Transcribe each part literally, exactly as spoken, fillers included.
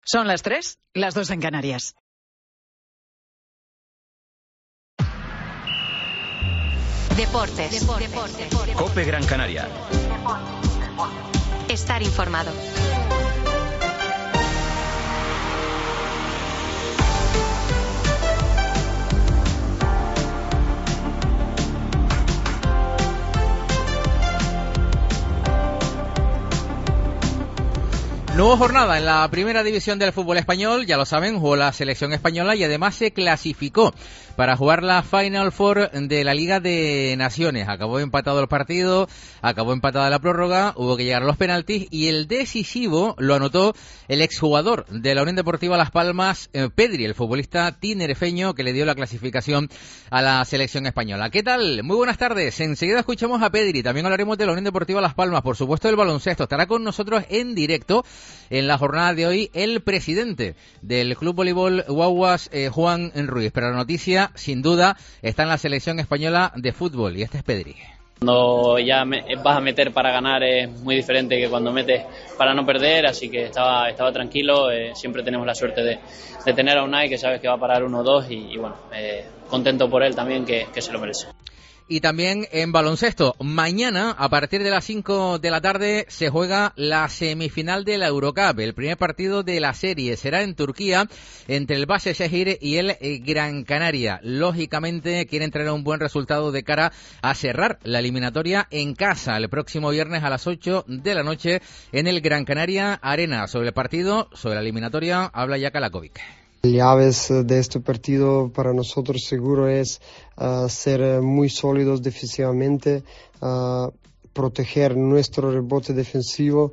Son las tres, las dos en Canarias. Deportes. Deportes. Deportes. COPE Gran Canaria. Estar informado. No hubo jornada en la primera división del fútbol español, ya lo saben, jugó la selección española y además se clasificó para jugar la Final Four de la Liga de Naciones. Acabó empatado el partido, acabó empatada la prórroga, hubo que llegar a los penaltis y el decisivo lo anotó el exjugador de la Unión Deportiva Las Palmas, eh, Pedri, el futbolista tinerfeño que le dio la clasificación a la selección española. ¿Qué tal? Muy buenas tardes. Enseguida escuchamos a Pedri, también hablaremos de la Unión Deportiva Las Palmas, por supuesto del baloncesto. Estará con nosotros en directo en la jornada de hoy el presidente del Club Voleibol Guaguas, eh, Juan Ruiz. Pero la noticia, sin duda, está en la selección española de fútbol y este es Pedri. Cuando ya me, vas a meter para ganar es muy diferente que cuando metes para no perder, así que estaba estaba tranquilo. Eh, siempre tenemos la suerte de, de tener a Unai, que sabes que va a parar uno o dos y, y bueno, eh, contento por él también, que, que se lo merece. Y también en baloncesto, mañana a partir de las cinco de la tarde se juega la semifinal de la Eurocup. El primer partido de la serie será en Turquía entre el Başakşehir y el Gran Canaria. Lógicamente quieren traer un buen resultado de cara a cerrar la eliminatoria en casa el próximo viernes a las ocho de la noche en el Gran Canaria Arena. Sobre el partido, sobre la eliminatoria, habla Jaka Lakovic. Llaves de este partido para nosotros seguro es uh, ser muy sólidos defensivamente, uh, proteger nuestro rebote defensivo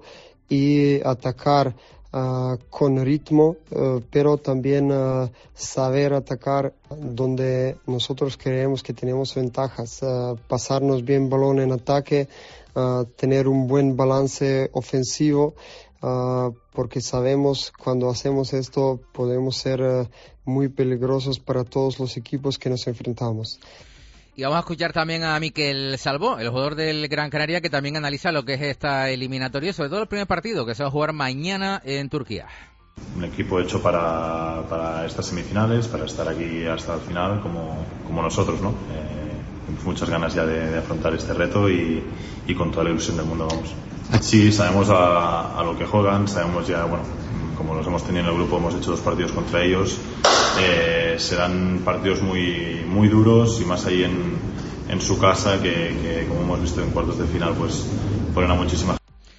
y atacar uh, con ritmo, uh, pero también uh, saber atacar donde nosotros creemos que tenemos ventajas, uh, pasarnos bien balón en ataque, uh, tener un buen balance ofensivo. Uh, porque sabemos cuando hacemos esto podemos ser uh, muy peligrosos para todos los equipos que nos enfrentamos. Y vamos a escuchar también a Miquel Salvó, el jugador del Gran Canaria, que también analiza lo que es esta eliminatoria, sobre todo el primer partido que se va a jugar mañana en Turquía. Un equipo hecho para, para estas semifinales, para estar aquí hasta el final, como, como nosotros, ¿no? Eh, muchas ganas ya de, de afrontar este reto y, y con toda la ilusión del mundo, vamos. Sí, sabemos a, a lo que juegan, sabemos ya, bueno, como los hemos tenido en el grupo, hemos hecho dos partidos contra ellos, eh, serán partidos muy, muy duros y más ahí en, en su casa, que, que como hemos visto en cuartos de final, pues ponen a muchísimas.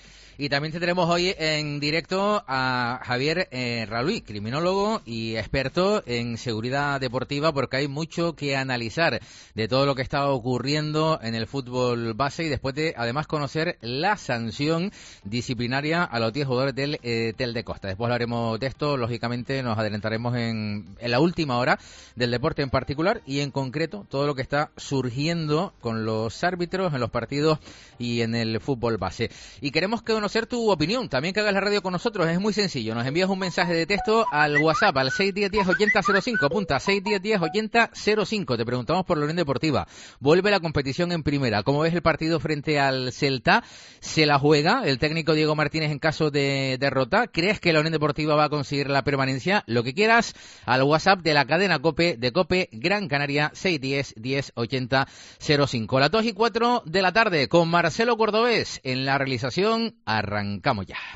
Y también tendremos hoy en directo a Javier eh, Raluí, criminólogo y experto en seguridad deportiva, porque hay mucho que analizar de todo lo que está ocurriendo en el fútbol base y después de además conocer la sanción disciplinaria a los diez jugadores del eh, Tel de Costa. Después hablaremos de esto, lógicamente nos adelantaremos en, en la última hora del deporte en particular y en concreto todo lo que está surgiendo con los árbitros en los partidos y en el fútbol base. Y queremos que conocer tu opinión, también que hagas la radio con nosotros, es muy sencillo, nos envías un mensaje de texto al WhatsApp al seis uno cero, ochenta cero cinco, apunta seis uno cero, ochenta cero cinco, te preguntamos por la Unión Deportiva, vuelve la competición en primera, ¿cómo ves el partido frente al Celta? ¿Se la juega el técnico Diego Martínez en caso de derrota? ¿Crees que la Unión Deportiva va a conseguir la permanencia? Lo que quieras al WhatsApp de la cadena COPE de COPE Gran Canaria seis uno cero, diez, ochenta cero cinco. Las dos y cuatro de la tarde con Marcelo Cordobés en la realización. Arrancamos ya.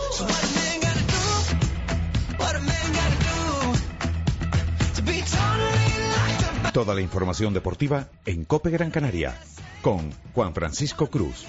Toda la información deportiva en COPE Gran Canaria con Juan Francisco Cruz.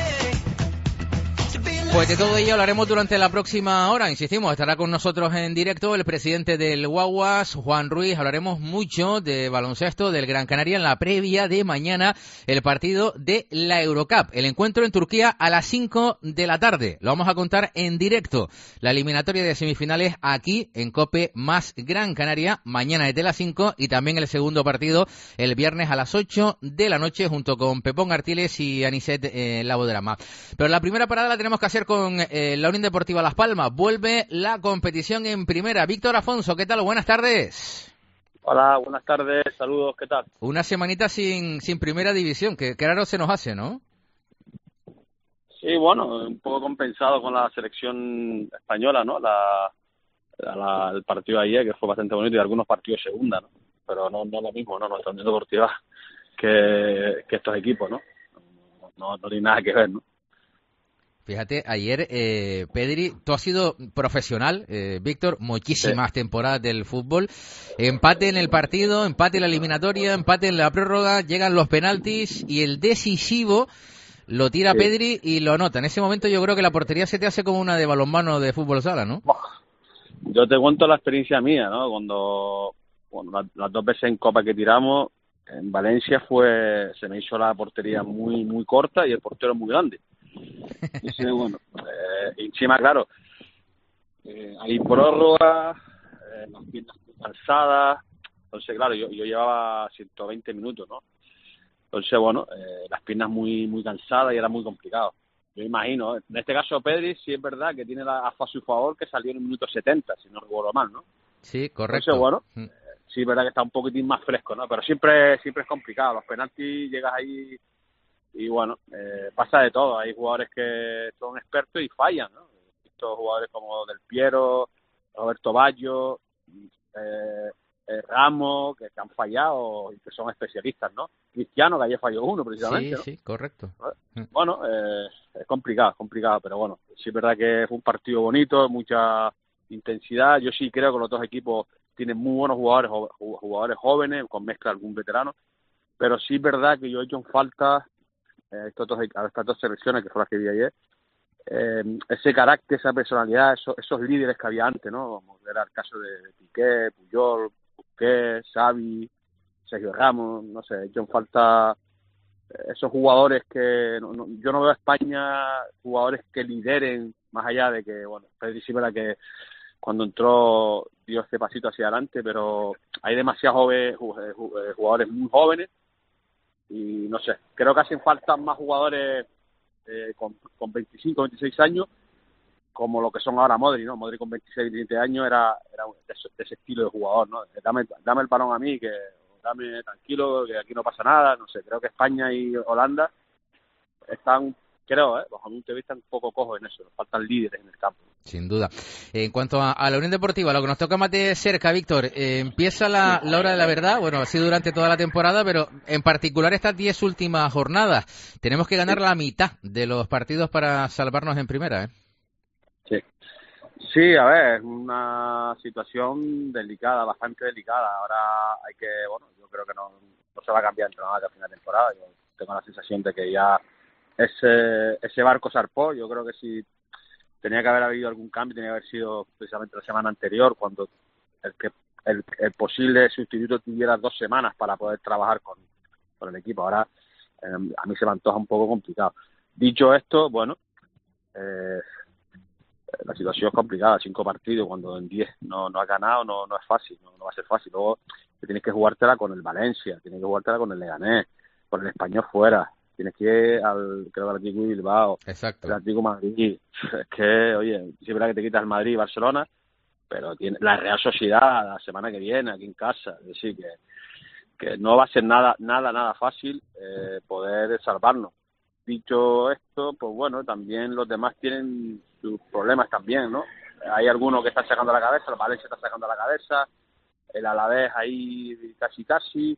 Pues de todo ello hablaremos durante la próxima hora, insistimos, estará con nosotros en directo el presidente del Guaguas, Juan Ruiz, hablaremos mucho de baloncesto del Gran Canaria en la previa de mañana, el partido de la Eurocup, el encuentro en Turquía a las cinco de la tarde, lo vamos a contar en directo, la eliminatoria de semifinales aquí en COPE más Gran Canaria, mañana desde las cinco y también el segundo partido el viernes a las ocho de la noche junto con Pepón Artiles y Aniset eh, Labodrama. Pero la primera parada la tenemos que hacer con eh, la Unión Deportiva Las Palmas. Vuelve la competición en primera. Víctor Afonso, ¿qué tal? Buenas tardes. Hola, buenas tardes, saludos, ¿qué tal? Una semanita sin sin primera división, que, que raro se nos hace, ¿no? Sí, bueno, un poco compensado con la selección española, ¿no? La, a la, el partido de ayer, que fue bastante bonito, y algunos partidos de segunda, ¿no? Pero no, no lo mismo, ¿no? Nuestra Unión Deportiva que, que estos equipos, ¿no? No, no, no tiene nada que ver, ¿no? Fíjate, ayer, eh, Pedri, tú has sido profesional, eh, Víctor, muchísimas sí. temporadas del fútbol. Empate en el partido, empate en la eliminatoria, empate en la prórroga, llegan los penaltis y el decisivo lo tira sí. Pedri y lo anota. En ese momento yo creo que la portería se te hace como una de balonmano de fútbol sala, ¿no? Yo te cuento la experiencia mía, ¿no? Cuando, cuando las, las dos veces en Copa que tiramos, en Valencia fue se me hizo la portería muy muy corta y el portero muy grande. Y sí, bueno, eh, encima, claro, eh, hay prórroga, eh, las piernas cansadas, entonces, claro, yo, yo llevaba ciento veinte minutos, ¿no? Entonces, bueno, eh, las piernas muy muy cansadas y era muy complicado. Yo imagino, en este caso Pedri, sí es verdad que tiene la, a su favor que salió en el minuto setenta, si no recuerdo mal, ¿no? Sí, correcto. Entonces, bueno, eh, sí es verdad que está un poquitín más fresco, ¿no? Pero siempre siempre es complicado, los penaltis llegas ahí. Y bueno, eh, pasa de todo. Hay jugadores que son expertos y fallan, ¿no? He visto jugadores como Del Piero, Roberto Baggio, eh, eh, Ramos, que, que han fallado y que son especialistas, ¿no? Cristiano, que ayer falló uno, precisamente, Sí, ¿no? sí, correcto. Bueno, eh, es complicado, es complicado, pero bueno, sí es verdad que fue un partido bonito, mucha intensidad. Yo sí creo que los dos equipos tienen muy buenos jugadores, jugadores jóvenes, con mezcla de algún veterano, pero sí es verdad que yo he hecho en falta Estos dos, estas dos selecciones que fueron las que vi ayer, eh, ese carácter, esa personalidad, esos, esos líderes que había antes, ¿no? Como era el caso de, de Piqué, Puyol, Busquets, Xavi, Sergio Ramos, no sé, he hecho en falta esos jugadores que no, no, yo no veo a España jugadores que lideren, más allá de que, bueno, Pedri sí era que cuando entró dio este pasito hacia adelante, pero hay demasiados jóvenes, jugadores muy jóvenes. Y no sé, creo que hacen falta más jugadores eh, con, con veinticinco, veintiséis años, como lo que son ahora Modric, ¿no? Modric con veintiséis, veinte años era, era de, ese, de ese estilo de jugador, ¿no? Dame, dame el balón a mí, que dame tranquilo, que aquí no pasa nada, no sé, creo que España y Holanda están, creo, ¿eh? Bajo mi punto de vista, un poco cojos en eso, nos faltan líderes en el campo. Sin duda. En cuanto a, a la Unión Deportiva, lo que nos toca más de cerca, Víctor, eh, empieza la, la hora de la verdad, bueno, ha sido durante toda la temporada, pero en particular estas diez últimas jornadas, tenemos que ganar la mitad de los partidos para salvarnos en primera, ¿eh? Sí. Sí, a ver, es una situación delicada, bastante delicada. Ahora hay que, bueno, yo creo que no, no se va a cambiar entre nada que a final de temporada. Yo tengo la sensación de que ya ese, ese barco zarpó. Yo creo que si tenía que haber habido algún cambio, tenía que haber sido precisamente la semana anterior, cuando el que el, el posible sustituto tuviera dos semanas para poder trabajar con, con el equipo. Ahora eh, a mí se me antoja un poco complicado. Dicho esto, bueno, eh, la situación es complicada, cinco partidos cuando en diez no, no has ganado, no, no es fácil, no, no va a ser fácil. Luego te tienes que jugártela con el Valencia, tienes que jugártela con el Leganés, con el Español fuera, tienes que ir al, creo, al Atlético de Bilbao, Exacto. al Atlético de Madrid. Es que, oye, sí es verdad que te quitas el Madrid y Barcelona, pero tiene la Real Sociedad la semana que viene aquí en casa, es decir, que, que no va a ser nada, nada, nada fácil eh, poder salvarnos. Dicho esto, pues bueno, también los demás tienen sus problemas también, ¿no? Hay algunos que están sacando la cabeza, el Valencia está sacando la cabeza, el Alavés ahí casi casi,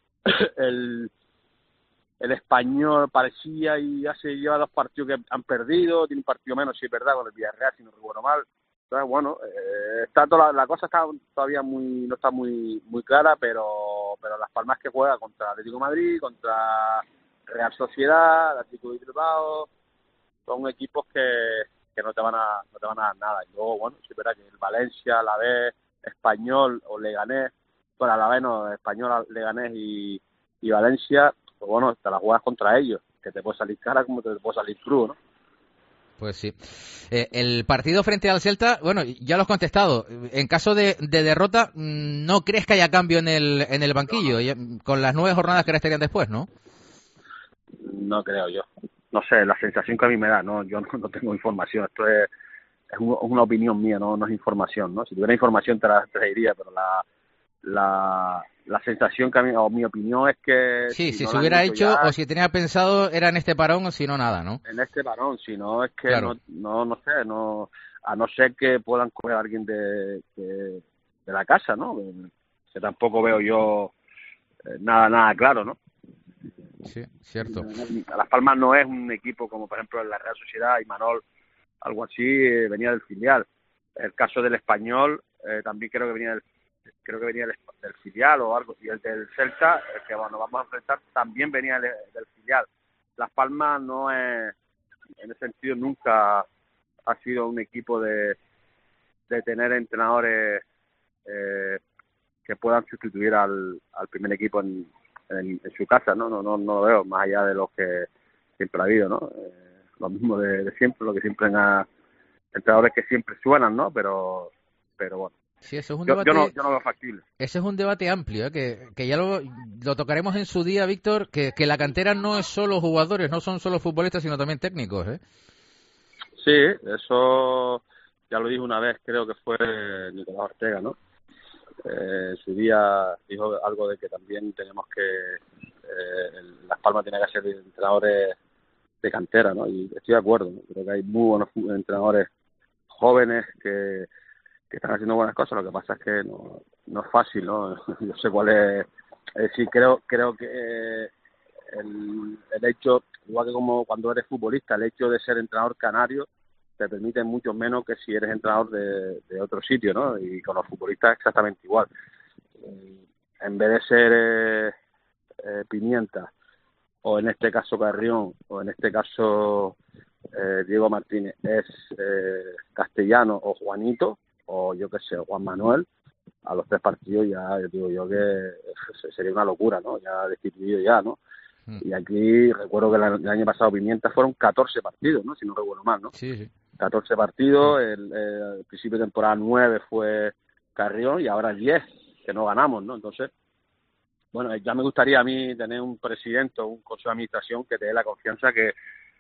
el, el Español parecía y hace lleva dos partidos que han perdido, tiene un partido menos, si es verdad, con el Villarreal, si no recuerdo mal. Entonces, bueno, eh, está toda la, la cosa está todavía muy no está muy muy clara, pero pero Las Palmas que juega contra Atlético de Madrid, contra Real Sociedad, Atlético de Bilbao, son equipos que, que no te van a no te van a dar nada. Y luego, bueno, sí es verdad que el Valencia, Alavés, Español o Leganés, bueno, Alavés no, Español, Leganés y, y Valencia, pues bueno, te la juegas contra ellos, que te puede salir cara como te puede salir crudo, ¿no? Pues sí. Eh, el partido frente al Celta, bueno, ya lo has contestado. En caso de, de derrota, ¿no crees que haya cambio en el en el banquillo? Ya, con las nueve jornadas que restarían después, ¿no? No creo yo. No sé, la sensación que a mí me da, no, yo no, no tengo información. Esto es, es una opinión mía, no, no es información, ¿no? Si tuviera información te la, te la diría, pero la, la, la sensación que a mí, o mi opinión es que... Sí, si, si no se hubiera hecho ya, o si tenía pensado era en este parón o si no nada, ¿no? En este parón, si no es que claro. no, no, no sé, no... a no ser que puedan coger a alguien de, de, de la casa, ¿no? Que tampoco veo yo eh, nada nada claro, ¿no? Sí, cierto. Las Palmas no es un equipo como, por ejemplo, en la Real Sociedad, Imanol, algo así, eh, venía del filial. El caso del Español, eh, también creo que venía del, creo que venía del, del filial o algo. Y el del Celta, el que bueno, vamos a enfrentar, también venía del, del filial. Las Palmas no es, en ese sentido, nunca ha sido un equipo de, de tener entrenadores eh, que puedan sustituir al, al primer equipo en, en, en su casa, ¿no? No, no, no lo veo, más allá de lo que siempre ha habido, ¿no? Eh, lo mismo de, de siempre, lo que siempre ha entrenadores que siempre suenan, ¿no? Pero, pero bueno. Sí, eso es un yo, debate, yo, no, yo no veo factible. Ese es un debate amplio, ¿eh? que, que ya lo, lo tocaremos en su día, Víctor, que, que la cantera no es solo jugadores, no son solo futbolistas, sino también técnicos, ¿eh? Sí, eso ya lo dijo una vez, creo que fue Nicolás Ortega, ¿no? Eh, en su día dijo algo de que también tenemos que, eh, Las Palmas tiene que ser entrenadores de cantera, ¿no? Y estoy de acuerdo, ¿no? Creo que hay muy buenos entrenadores jóvenes que, que están haciendo buenas cosas. Lo que pasa es que no, no es fácil, ¿no? Yo sé cuál es. Es decir, creo creo que eh, el, el hecho, igual que como cuando eres futbolista, el hecho de ser entrenador canario te permite mucho menos que si eres entrenador de, de otro sitio, ¿no? Y con los futbolistas exactamente igual. En vez de ser eh, eh, Pimienta, o en este caso Carrión, o en este caso eh, Diego Martínez, es eh, Castellano o Juanito, o yo qué sé, Juan Manuel, a los tres partidos ya, yo digo yo que sería una locura, ¿no? Ya destituido ya, ¿no? Mm. Y aquí recuerdo que el año pasado Pimienta fueron catorce partidos, ¿no? Si no recuerdo mal, ¿no? Sí, sí. catorce partidos, el, el principio de temporada nueve fue Carrión y ahora diez, que no ganamos, ¿no? Entonces, bueno, ya me gustaría a mí tener un presidente o un consejo de administración que te dé la confianza que,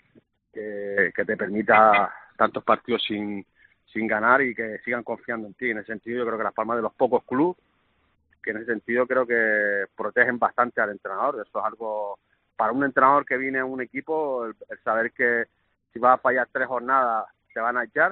que, que te permita tantos partidos sin, sin ganar y que sigan confiando en ti. En ese sentido, yo creo que Las Palmas de los pocos clubes que en ese sentido creo que protegen bastante al entrenador. Eso es algo, para un entrenador que viene a un equipo, el, el saber que si vas a fallar tres jornadas te van a echar,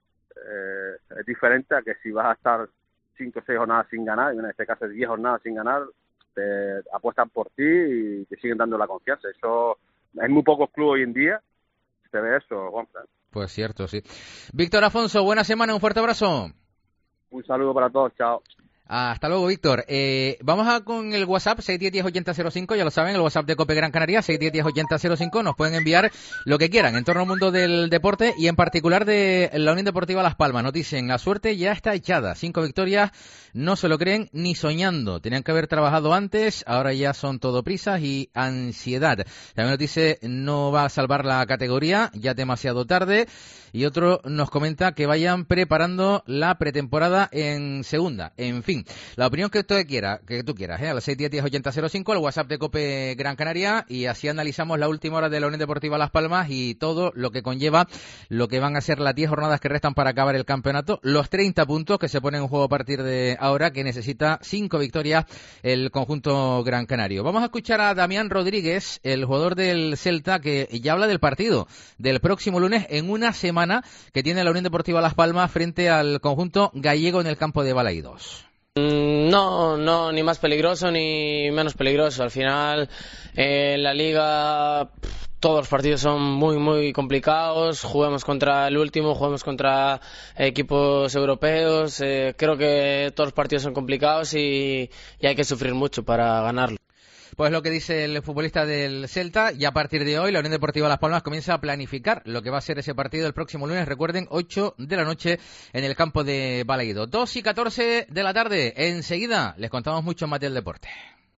eh, es diferente a que si vas a estar cinco o seis jornadas sin ganar, y en este caso diez jornadas sin ganar, te apuestan por ti y te siguen dando la confianza. Eso, hay muy pocos clubes hoy en día, se ve eso, Juan. Pues cierto, sí. Víctor Afonso, buena semana, un fuerte abrazo. Un saludo para todos, chao. Hasta luego, Víctor. Eh, vamos a con el WhatsApp, seis uno cero, uno cero ochenta cero cinco, ya lo saben, el WhatsApp de Cope Gran Canaria, seis uno cero, uno cero ochenta cero cinco, nos pueden enviar lo que quieran en torno al mundo del deporte y en particular de la Unión Deportiva Las Palmas. Nos dicen, la suerte ya está echada, cinco victorias, no se lo creen ni soñando, tenían que haber trabajado antes, ahora ya son todo prisas y ansiedad. También nos dice, no va a salvar la categoría, ya demasiado tarde. Y otro nos comenta que vayan preparando la pretemporada en segunda. En fin, la opinión que usted quiera, que tú quieras, ¿eh? Al seis uno cero, uno cero ochenta cero cinco, el WhatsApp de Cope Gran Canaria, y así analizamos la última hora de la Unión Deportiva Las Palmas y todo lo que conlleva lo que van a ser las diez jornadas que restan para acabar el campeonato, los treinta puntos que se ponen en juego a partir de ahora, que necesita cinco victorias el conjunto gran canario. Vamos a escuchar a Damián Rodríguez, el jugador del Celta, que ya habla del partido del próximo lunes en una semana que tiene la Unión Deportiva Las Palmas frente al conjunto gallego en el campo de Balaidos. No, no, ni más peligroso ni menos peligroso. Al final, eh, en la Liga pff, todos los partidos son muy, muy complicados. Juguemos contra el último, juguemos contra equipos europeos. Eh, creo que todos los partidos son complicados y, y hay que sufrir mucho para ganarlo. Pues lo que dice el futbolista del Celta, y a partir de hoy la Unión Deportiva Las Palmas comienza a planificar lo que va a ser ese partido el próximo lunes, recuerden, ocho de la noche en el campo de Balaido. dos y catorce de la tarde, enseguida les contamos mucho más del deporte.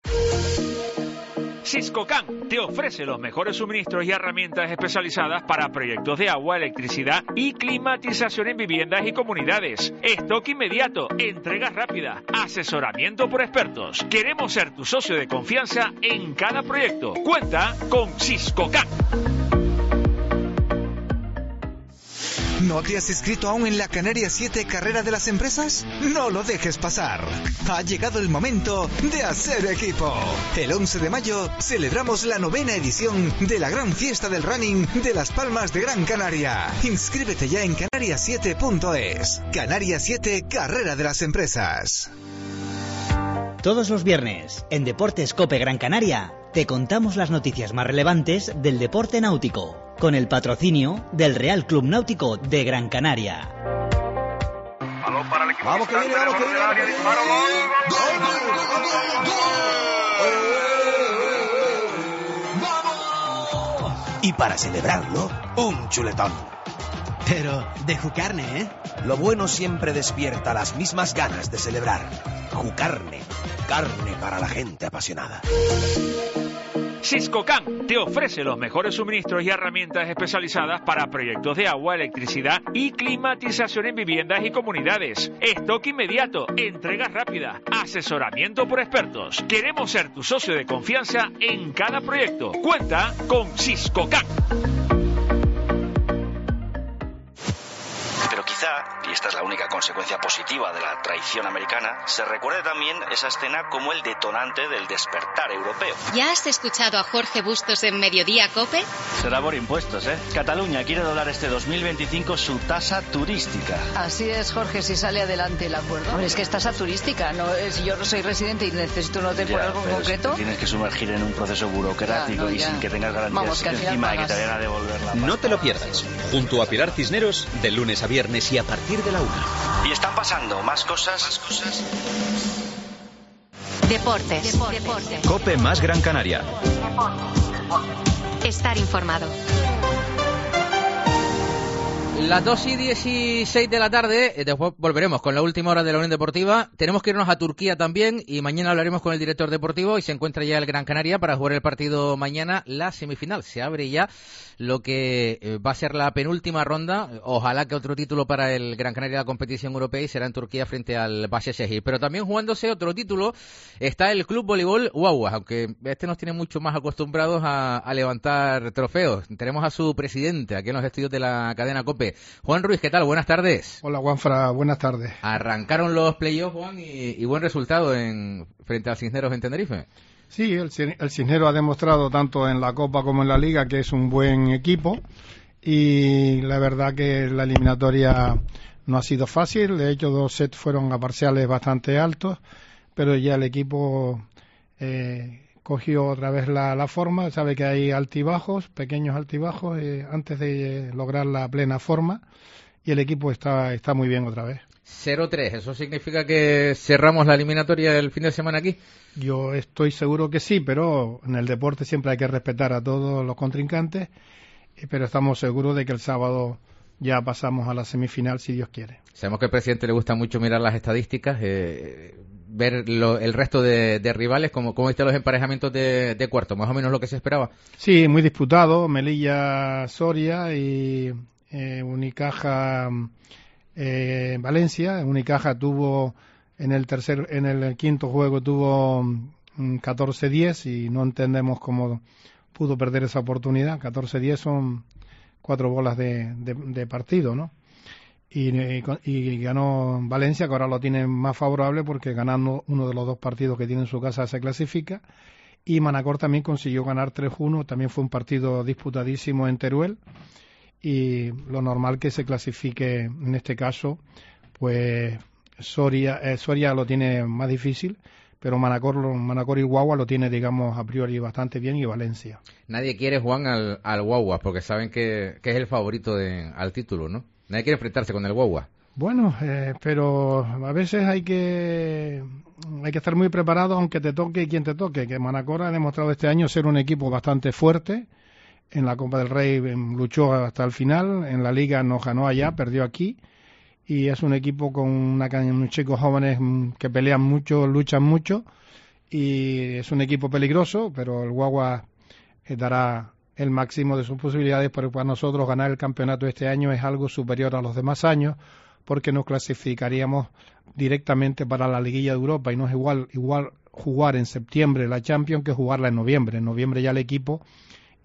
Siscocan te ofrece los mejores suministros y herramientas especializadas para proyectos de agua, electricidad y climatización en viviendas y comunidades. Stock inmediato, entrega rápida, asesoramiento por expertos. Queremos ser tu socio de confianza en cada proyecto. Cuenta con Siscocan. ¿No te has inscrito aún en la Canarias siete Carrera de las Empresas? No lo dejes pasar. Ha llegado el momento de hacer equipo. El once de mayo celebramos la novena edición de la gran fiesta del running de Las Palmas de Gran Canaria. Inscríbete ya en canarias siete punto es. Canarias siete Carrera de las Empresas. Todos los viernes, en Deportes COPE Gran Canaria, te contamos las noticias más relevantes del deporte náutico, con el patrocinio del Real Club Náutico de Gran Canaria. Para el equipo vamos que viene, vamos que viene, vamos que viene. Disparo, gol, gol, gol, gol. Y para celebrarlo, un chuletón. Pero de Jucarne, ¿eh? Lo bueno siempre despierta las mismas ganas de celebrar. Jucarne, carne para la gente apasionada. Siscocan te ofrece los mejores suministros y herramientas especializadas para proyectos de agua, electricidad y climatización en viviendas y comunidades. Stock inmediato, entrega rápida, asesoramiento por expertos. Queremos ser tu socio de confianza en cada proyecto. Cuenta con Siscocan. Pero quizá, y esta es la única consecuencia positiva de la traición americana, se recuerde también esa escena como el detonante del despertar europeo. ¿Ya has escuchado a Jorge Bustos en Mediodía COPE? Será por impuestos, ¿eh? Cataluña quiere doblar este dos mil veinticinco su tasa turística. Así es, Jorge, si sale adelante el acuerdo. Hombre, es que es tasa turística, no es, yo no soy residente y necesito un hotel Ya, por algo pero concreto. Si te tienes que sumergir en un proceso burocrático Ya, no, y ya. sin que tengas garantías Vamos, que al final encima de que pagas. te vayan a devolver la No te lo pierdas, junto a Pilar Cisneros, de lunes a viernes y a partir de la una. Y están pasando más cosas. Más cosas. Deportes. Deportes. COPE más Gran Canaria. Estar informado. Las dos y dieciséis de la tarde, eh, después volveremos con la última hora de la Unión Deportiva. Tenemos que irnos a Turquía también y mañana hablaremos con el director deportivo y se encuentra ya el Gran Canaria para jugar el partido mañana, la semifinal. Se abre ya lo que eh, va a ser la penúltima ronda. Ojalá que otro título para el Gran Canaria de la competición europea y será en Turquía frente al Başakşehir. Pero también jugándose otro título está el Club Voleibol Guaguas, aunque este nos tiene mucho más acostumbrados a, a levantar trofeos. Tenemos a su presidente aquí en los estudios de la cadena COPE. Juan Ruiz, ¿qué tal? Buenas tardes. Hola, Juanfra, buenas tardes. Arrancaron los playoffs, Juan, y, y buen resultado en frente al Cisneros en Tenerife. Sí, el, el Cisneros ha demostrado tanto en la Copa como en la Liga que es un buen equipo y la verdad que la eliminatoria no ha sido fácil. De hecho, dos sets fueron a parciales bastante altos, pero ya el equipo eh, cogió otra vez la, la forma. Sabe que hay altibajos, pequeños altibajos, eh, antes de lograr la plena forma y el equipo está, está muy bien otra vez. cero tres, ¿eso significa que cerramos la eliminatoria el fin de semana aquí? Yo estoy seguro que sí, pero en el deporte siempre hay que respetar a todos los contrincantes, pero estamos seguros de que el sábado ya pasamos a la semifinal si Dios quiere. Sabemos que al presidente le gusta mucho mirar las estadísticas, eh, ver lo, el resto de, de rivales, como, como viste los emparejamientos de, de cuarto, más o menos lo que se esperaba. Sí, muy disputado, Melilla, Soria y eh, Unicaja, eh, Valencia. Unicaja tuvo en el tercer, en el quinto juego tuvo um, catorce diez y no entendemos cómo pudo perder esa oportunidad. catorce diez son cuatro bolas de, de, de partido, ¿no? Y, y, y ganó Valencia, que ahora lo tiene más favorable porque ganando uno de los dos partidos que tiene en su casa se clasifica. Y Manacor también consiguió ganar tres uno, también fue un partido disputadísimo en Teruel. Y lo normal que se clasifique en este caso, pues Soria, eh, Soria lo tiene más difícil, pero Manacor, Manacor y Guagua lo tiene, digamos, a priori bastante bien, y Valencia. Nadie quiere, Juan, al, al Guagua, porque saben que, que es el favorito de, al título, ¿no? Nadie quiere enfrentarse con el Guagua. Bueno, eh, pero a veces hay que hay que estar muy preparado, aunque te toque quien te toque, que Manacor ha demostrado este año ser un equipo bastante fuerte. En la Copa del Rey luchó hasta el final, en la Liga nos ganó allá, perdió aquí, y es un equipo con una, unos chicos jóvenes que pelean mucho, luchan mucho, y es un equipo peligroso, pero el Guagua eh, dará el máximo de sus posibilidades, pero para nosotros ganar el campeonato este año es algo superior a los demás años, porque nos clasificaríamos directamente para la Liguilla de Europa, y no es igual, igual jugar en septiembre la Champions que jugarla en noviembre. En noviembre ya el equipo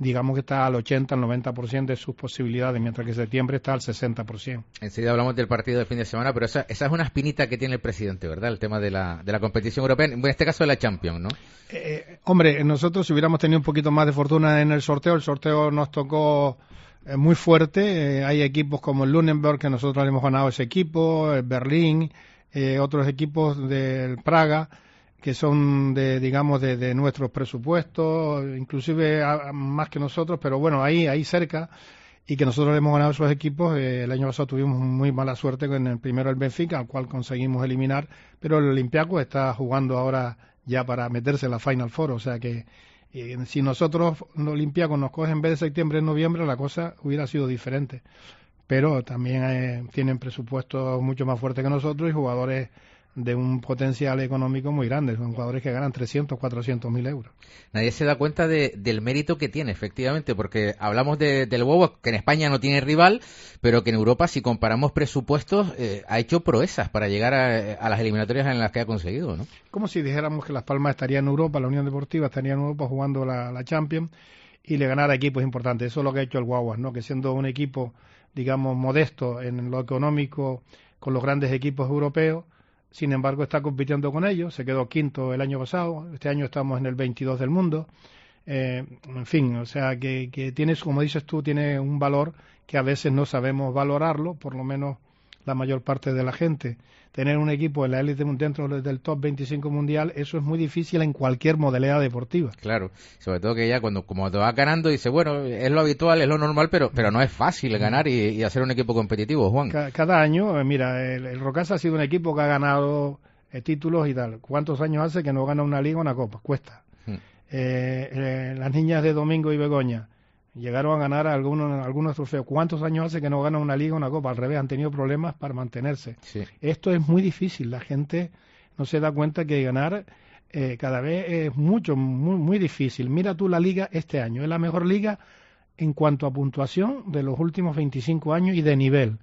digamos que está al ochenta, al noventa por ciento de sus posibilidades, mientras que septiembre está al sesenta por ciento. Enseguida hablamos del partido del fin de semana, pero esa, esa es una espinita que tiene el presidente, ¿verdad? El tema de la, de la competición europea, en este caso de la Champions, ¿no? Eh, hombre, nosotros si hubiéramos tenido un poquito más de fortuna en el sorteo, el sorteo nos tocó eh, muy fuerte. Eh, hay equipos como el Lüneburg, que nosotros le hemos ganado ese equipo, el Berlín, eh, otros equipos del Praga, que son de, digamos, de, de nuestros presupuestos, inclusive a, a más que nosotros, pero bueno, ahí, ahí cerca, y que nosotros hemos ganado esos equipos. Eh, el año pasado tuvimos muy mala suerte con el primero el Benfica, al cual conseguimos eliminar, pero el Olympiacos está jugando ahora ya para meterse en la Final Four, o sea que eh, si nosotros, los Olympiacos, nos cogen en vez de septiembre en noviembre, la cosa hubiera sido diferente, pero también eh, tienen presupuestos mucho más fuertes que nosotros y jugadores de un potencial económico muy grande. Son jugadores que ganan trescientos, cuatrocientos mil euros. Nadie se da cuenta de, del mérito que tiene, efectivamente, porque hablamos de, del Bobo, que en España no tiene rival, pero que en Europa, si comparamos presupuestos, eh, ha hecho proezas para llegar a, a las eliminatorias en las que ha conseguido, ¿no? Como si dijéramos que Las Palmas estaría en Europa, la Unión Deportiva estaría en Europa jugando la, la Champions y le ganara a equipos importantes. Eso es lo que ha hecho el Guaguas, ¿no? Que siendo un equipo, digamos, modesto en lo económico con los grandes equipos europeos, sin embargo está compitiendo con ellos. Se quedó quinto el año pasado, este año estamos en el veintidós del mundo. Eh, en fin, o sea que, que tiene, como dices tú, tiene un valor que a veces no sabemos valorarlo, por lo menos la mayor parte de la gente. Tener un equipo en la élite dentro del top veinticinco mundial, eso es muy difícil en cualquier modalidad deportiva. Claro, sobre todo que ya cuando como te va ganando dice, bueno, es lo habitual, es lo normal, pero pero no es fácil ganar y, y hacer un equipo competitivo, Juan. Cada, cada año, mira, el, el Rocasa ha sido un equipo que ha ganado eh, títulos y tal. ¿Cuántos años hace que no gana una liga o una copa? Cuesta. Hmm. Eh, eh, las niñas de Domingo y Begoña llegaron a ganar algunos, algunos trofeos. ¿Cuántos años hace que no ganan una liga o una copa? Al revés, han tenido problemas para mantenerse. Sí. Esto es muy difícil. La gente no se da cuenta que ganar eh, cada vez es mucho, muy, muy difícil. Mira tú la liga este año. Es la mejor liga en cuanto a puntuación de los últimos veinticinco años y de nivel.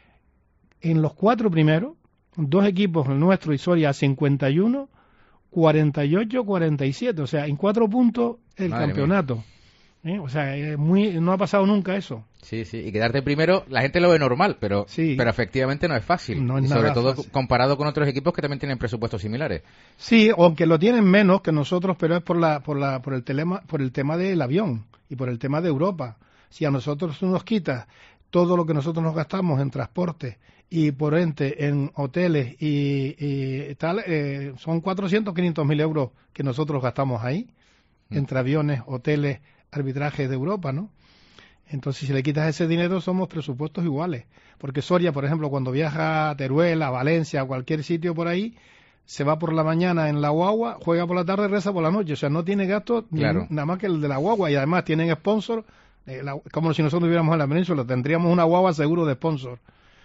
En los cuatro primeros, dos equipos, el nuestro y Soria, cincuenta y uno, cuarenta y ocho, cuarenta y siete. O sea, en cuatro puntos el Madre campeonato. Mía. ¿Eh? O sea, es muy, no ha pasado nunca eso. Sí, sí, y quedarte primero, la gente lo ve normal, pero sí, pero efectivamente no es fácil. No es y sobre nada todo fácil, comparado con otros equipos que también tienen presupuestos similares. Sí, aunque lo tienen menos que nosotros, pero es por la por la por el telema, por el tema del avión y por el tema de Europa. Si a nosotros nos quitas todo lo que nosotros nos gastamos en transporte y por ente en hoteles y, y tal, eh, son cuatrocientos, quinientos mil euros que nosotros gastamos ahí, mm. entre aviones, hoteles, arbitraje de Europa, ¿no? Entonces, si le quitas ese dinero, somos presupuestos iguales. Porque Soria, por ejemplo, cuando viaja a Teruel, a Valencia, a cualquier sitio por ahí, se va por la mañana en la guagua, juega por la tarde, reza por la noche. O sea, no tiene gasto claro. nada más que el de la guagua. Y además tienen sponsor, eh, la, como si nosotros viviéramos en la península, tendríamos una guagua seguro de sponsor.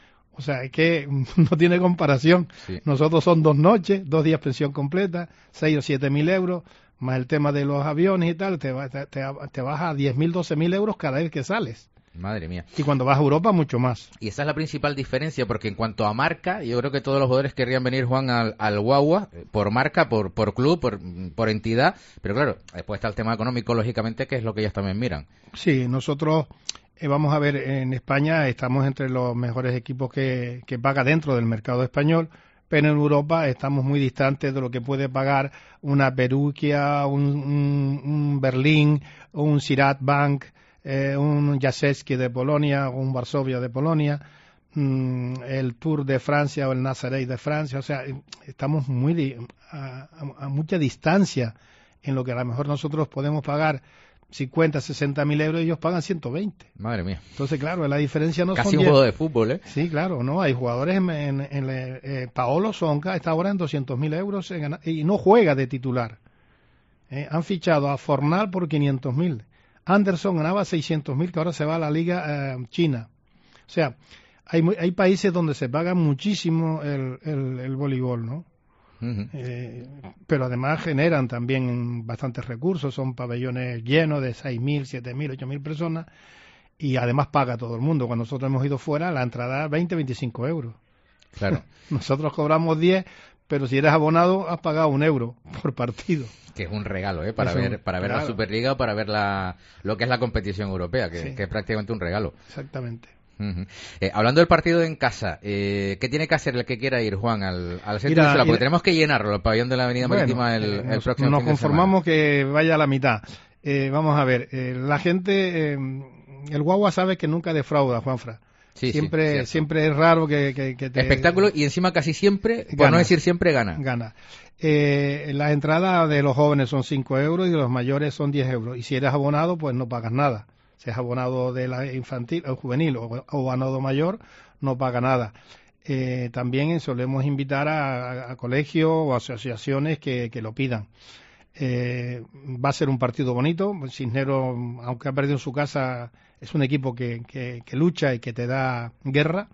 O sea, es que no tiene comparación. Sí. Nosotros son dos noches, dos días pensión completa, seis o siete mil euros, más el tema de los aviones y tal, te, te, te, te vas a diez mil, doce mil euros cada vez que sales. Madre mía. Y cuando vas a Europa, mucho más. Y esa es la principal diferencia, porque en cuanto a marca, yo creo que todos los jugadores querrían venir, Juan, al, al Guagua, por marca, por, por club, por, por entidad, pero claro, después está el tema económico, lógicamente, que es lo que ellos también miran. Sí, nosotros, eh, vamos a ver, en España estamos entre los mejores equipos que, que paga dentro del mercado español, pero en Europa estamos muy distantes de lo que puede pagar una Perugia, un, un, un Berlín, un Sirat Bank, eh, un Jaseski de Polonia, un Varsovia de Polonia, mmm, el Tour de Francia o el Nazaré de Francia. O sea, estamos muy di a, a, a mucha distancia en lo que a lo mejor nosotros podemos pagar cincuenta, sesenta mil euros, ellos pagan ciento veinte. Madre mía. Entonces, claro, la diferencia no Casi son un diez. juego de fútbol, ¿eh? Sí, claro, no, hay jugadores en, en, en eh, Paolo Sonca está ahora en doscientos mil euros en, y no juega de titular. Eh, han fichado a Fornal por quinientos mil. Anderson ganaba seiscientos mil, que ahora se va a la liga eh, china. O sea, hay, hay países donde se paga muchísimo el, el, el voleibol, ¿no? Uh-huh. Eh, pero además generan también bastantes recursos, son pabellones llenos de seis mil, siete mil, ocho mil personas y además paga todo el mundo. Cuando nosotros hemos ido fuera, la entrada veinte, veinticinco euros. Claro. Nosotros cobramos diez, pero si eres abonado has pagado un euro por partido. Que es un regalo, ¿eh? Para Eso, ver para ver claro. la Superliga o para ver la, lo que es la competición europea, que, Sí. que es prácticamente un regalo. Exactamente. Uh-huh. Eh, hablando del partido en casa, eh, ¿qué tiene que hacer el que quiera ir, Juan, al, al centro Mira, de Ciudad? Porque mira- tenemos que llenarlo, el pabellón de la Avenida Bueno, Marítima, el, eh, el nos, próximo nos fin de conformamos que vaya a la mitad. Eh, vamos a ver, eh, la gente, eh, el guagua sabe que nunca defrauda, Juanfra. Sí, sí, siempre, cierto. siempre es raro que, que, que te... Espectáculo y encima casi siempre, por Gana. no decir siempre, gana. Gana. Eh, la entrada de los jóvenes son cinco euros y de los mayores son diez euros. Y si eres abonado, pues no pagas nada. Si es abonado de la infantil o juvenil o, o abonado mayor, no paga nada. Eh, también solemos invitar a, a colegios o asociaciones que, que lo pidan. Eh, va a ser un partido bonito. Cisneros, aunque ha perdido en su casa, es un equipo que, que, que lucha y que te da guerra.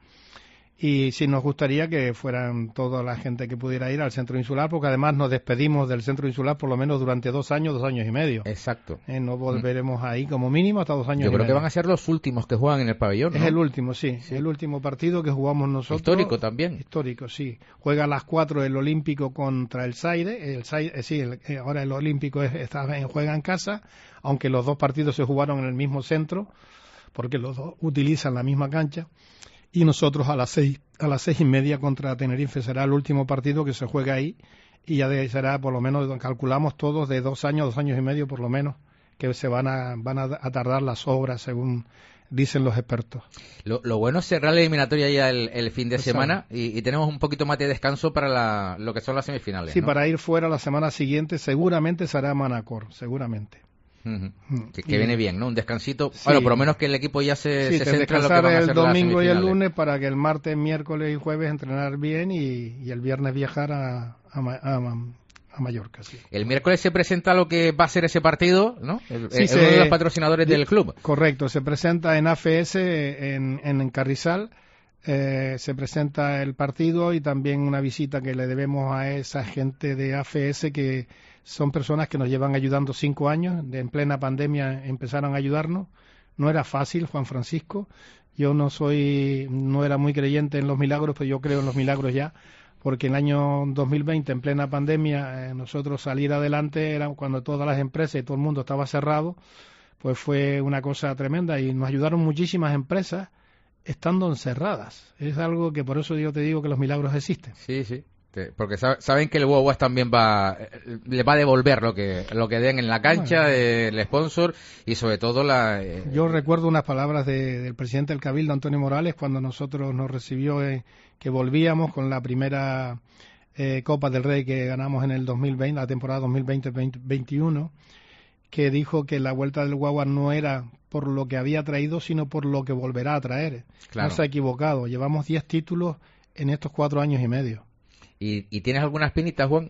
Y sí nos gustaría que fueran toda la gente que pudiera ir al centro insular, porque además nos despedimos del centro insular por lo menos durante dos años, dos años y medio. Exacto. Eh, no volveremos ahí como mínimo hasta dos años Yo y creo medio. que van a ser los últimos que juegan en el pabellón, Es ¿no? el último, sí, sí, el último partido que jugamos nosotros. Histórico también. Histórico, sí. Juega a las cuatro el Olímpico contra el Zaire. El Zaire eh, sí, el, eh, ahora el Olímpico es, está, juega en casa, aunque los dos partidos se jugaron en el mismo centro, porque los dos utilizan la misma cancha. Y nosotros a las seis, a las seis y media contra Tenerife será el último partido que se juega ahí, y ya de, será por lo menos, calculamos todos, de dos años, dos años y medio por lo menos, que se van a, van a, a tardar las obras según dicen los expertos. Lo, lo bueno es cerrar la eliminatoria ya el, el fin de Exacto. semana y, y tenemos un poquito más de descanso para la, lo que son las semifinales, Sí, ¿no? para ir fuera la semana siguiente seguramente será Manacor, seguramente. Uh-huh. Que, que Y- viene bien, ¿no? Un descansito. Sí. Bueno, por lo menos que el equipo ya se, Sí, se te centra en lo que descansar van a el ser las domingo y el semifinales. lunes para que el martes, miércoles y jueves entrenar bien y, y el viernes viajar a, a, Ma- a, a Mallorca. Sí. El miércoles se presenta lo que va a ser ese partido, ¿no? El, Sí, el- se- uno de los patrocinadores del club. Correcto, se presenta en A F S en, en Carrizal, eh, se presenta el partido y también una visita que le debemos a esa gente de A F S que son personas que nos llevan ayudando cinco años, de, en plena pandemia empezaron a ayudarnos. No era fácil, Juan Francisco. Yo no soy, no era muy creyente en los milagros, pero yo creo en los milagros ya, porque en el año dos mil veinte, en plena pandemia, eh, nosotros salir adelante era cuando todas las empresas y todo el mundo estaba cerrado, pues fue una cosa tremenda y nos ayudaron muchísimas empresas estando encerradas. Es algo que por eso yo te digo que los milagros existen. Sí, sí. Te- Porque sab- saben que el Guaguas también va, eh, le va a devolver lo que lo que den en la cancha, eh, el sponsor y sobre todo la... eh, Yo recuerdo unas palabras de- del presidente del Cabildo, Antonio Morales, cuando nosotros nos recibió, eh, que volvíamos con la primera eh, Copa del Rey que ganamos en el dos mil veinte, la temporada dos mil veinte veintiuno, que dijo que la vuelta del Guagua no era por lo que había traído, sino por lo que volverá a traer. Claro. No se ha equivocado. Llevamos diez títulos en estos cuatro años y medio. ¿Y, y tienes algunas pinitas, Juan?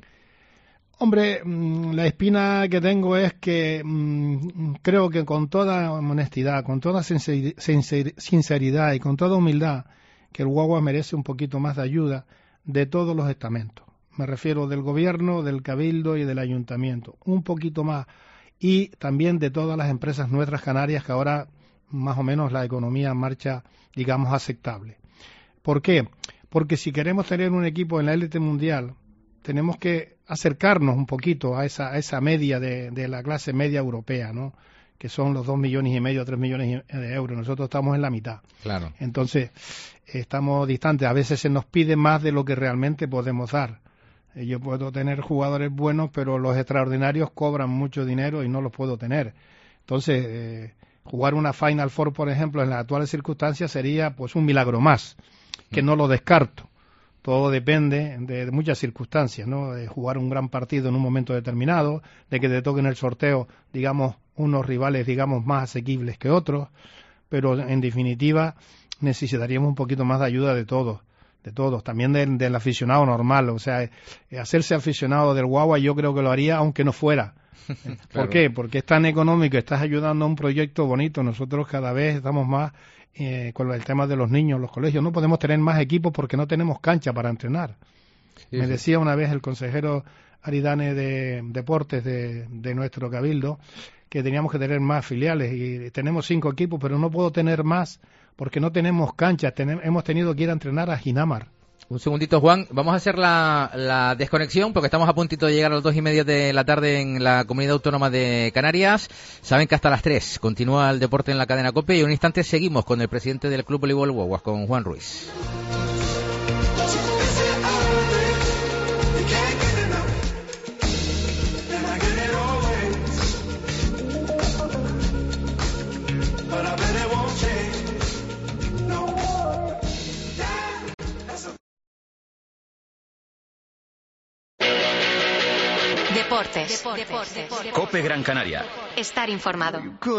Hombre, mm, la espina que tengo es que mm, creo que con toda honestidad, con toda sincer- sincer- sinceridad y con toda humildad, que el Guagua merece un poquito más de ayuda de todos los estamentos. Me refiero del gobierno, del cabildo y del ayuntamiento. Un poquito más. Y también de todas las empresas nuestras canarias que ahora más o menos la economía marcha, digamos, aceptable. ¿Por qué? Porque si queremos tener un equipo en la élite mundial, tenemos que acercarnos un poquito a esa, a esa media de, de la clase media europea, ¿no? Que son los dos millones y medio, tres millones de euros. Nosotros estamos en la mitad. Claro. Entonces, estamos distantes. A veces se nos pide más de lo que realmente podemos dar. Eh, Yo puedo tener jugadores buenos, pero los extraordinarios cobran mucho dinero y no los puedo tener. Entonces, eh, jugar una Final Four, por ejemplo, en las actuales circunstancias sería pues un milagro más, que no lo descarto. Todo depende de, de muchas circunstancias, ¿no? De jugar un gran partido en un momento determinado, de que te toquen el sorteo, digamos, unos rivales, digamos, más asequibles que otros, pero en definitiva necesitaríamos un poquito más de ayuda de todos, de todos, también del, del aficionado normal, o sea, eh, hacerse aficionado del Guagua yo creo que lo haría aunque no fuera. ¿Por Claro. qué? Porque es tan económico, estás ayudando a un proyecto bonito, nosotros cada vez estamos más eh, con el tema de los niños, los colegios, no podemos tener más equipos porque no tenemos cancha para entrenar. Sí, Me sí. decía una vez el consejero Aridane de Deportes de, de nuestro cabildo que teníamos que tener más filiales y tenemos cinco equipos, pero no puedo tener más porque no tenemos canchas. Tenem- hemos tenido que ir a entrenar a Ginamar. Un segundito, Juan. Vamos a hacer la, la desconexión porque estamos a puntito de llegar a las dos y media de la tarde en la Comunidad Autónoma de Canarias. Saben que hasta las tres continúa el deporte en la cadena COPE y en un instante seguimos con el presidente del Club Voleibol Guaguas, con Juan Ruiz. Deportes. Deportes. COPE Gran Canaria. Estar informado.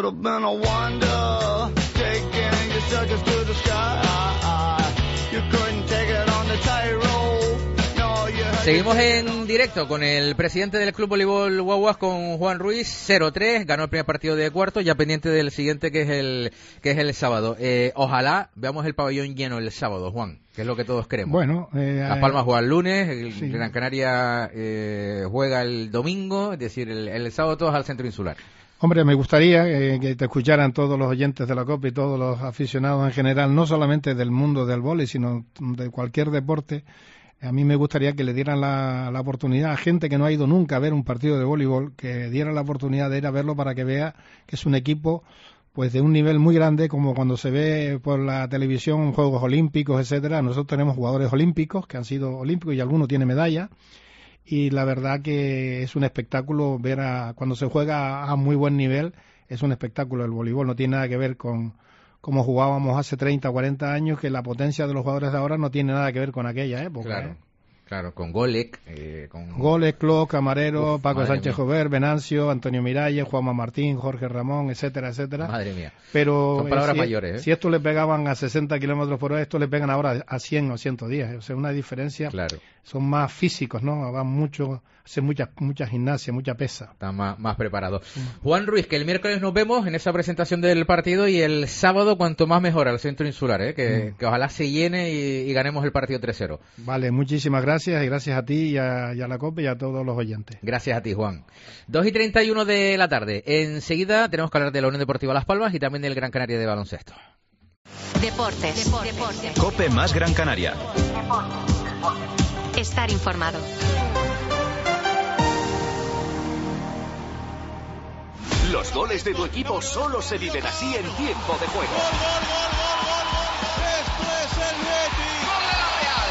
Seguimos en directo con el presidente del Club Voleibol Guaguas, con Juan Ruiz. Cero tres, ganó el primer partido de cuarto, ya pendiente del siguiente que es el que es el sábado. Eh, ojalá veamos el pabellón lleno el sábado, Juan, que es lo que todos queremos. Bueno, eh, Las Palmas juega el lunes, el sí. Gran Canaria eh, juega el domingo, es decir, el, el sábado todos al centro insular. Hombre, me gustaría eh, que te escucharan todos los oyentes de la COPE y todos los aficionados en general, no solamente del mundo del vóley, sino de cualquier deporte. A mí me gustaría que le dieran la, la oportunidad a gente que no ha ido nunca a ver un partido de voleibol, que dieran la oportunidad de ir a verlo para que vea que es un equipo pues de un nivel muy grande, como cuando se ve por la televisión Juegos Olímpicos, etcétera. Nosotros tenemos jugadores olímpicos que han sido olímpicos y alguno tiene medalla, y la verdad que es un espectáculo ver a cuando se juega a muy buen nivel. Es un espectáculo el voleibol, no tiene nada que ver con como jugábamos hace treinta o cuarenta años, que la potencia de los jugadores de ahora no tiene nada que ver con aquella época. Claro, ¿eh? claro, con Golek. Eh, con... Golek, Cloc, Camarero, Uf, Paco Sánchez mía. Jover, Venancio, Antonio Miralles, Juanma Martín, Jorge Ramón, etcétera, etcétera. Madre mía. Pero Son palabras eh, si, mayores, ¿eh? si estos le pegaban a sesenta kilómetros por hora, estos le pegan ahora a cien o ciento diez. O sea, una diferencia. Claro. Son más físicos, ¿no? Van mucho, hacen mucha, mucha gimnasia, mucha pesa. Están más, más preparados. Juan Ruiz, que el miércoles nos vemos en esa presentación del partido y el sábado cuanto más mejor al centro insular, ¿eh? Que, mm. que ojalá se llene y, y ganemos el partido tres cero. Vale, muchísimas gracias y gracias a ti y a, y a la COPE y a todos los oyentes. Gracias a ti, Juan. dos y treinta y uno de la tarde. Enseguida tenemos que hablar de la Unión Deportiva Las Palmas y también del Gran Canaria de baloncesto. Deportes. Deportes. COPE más Gran Canaria. Estar informado. Los goles de tu equipo solo se viven así en tiempo de juego. ¡Gol, gol, gol, gol, gol! ¡Esto es el Betis! ¡Gol de la Real!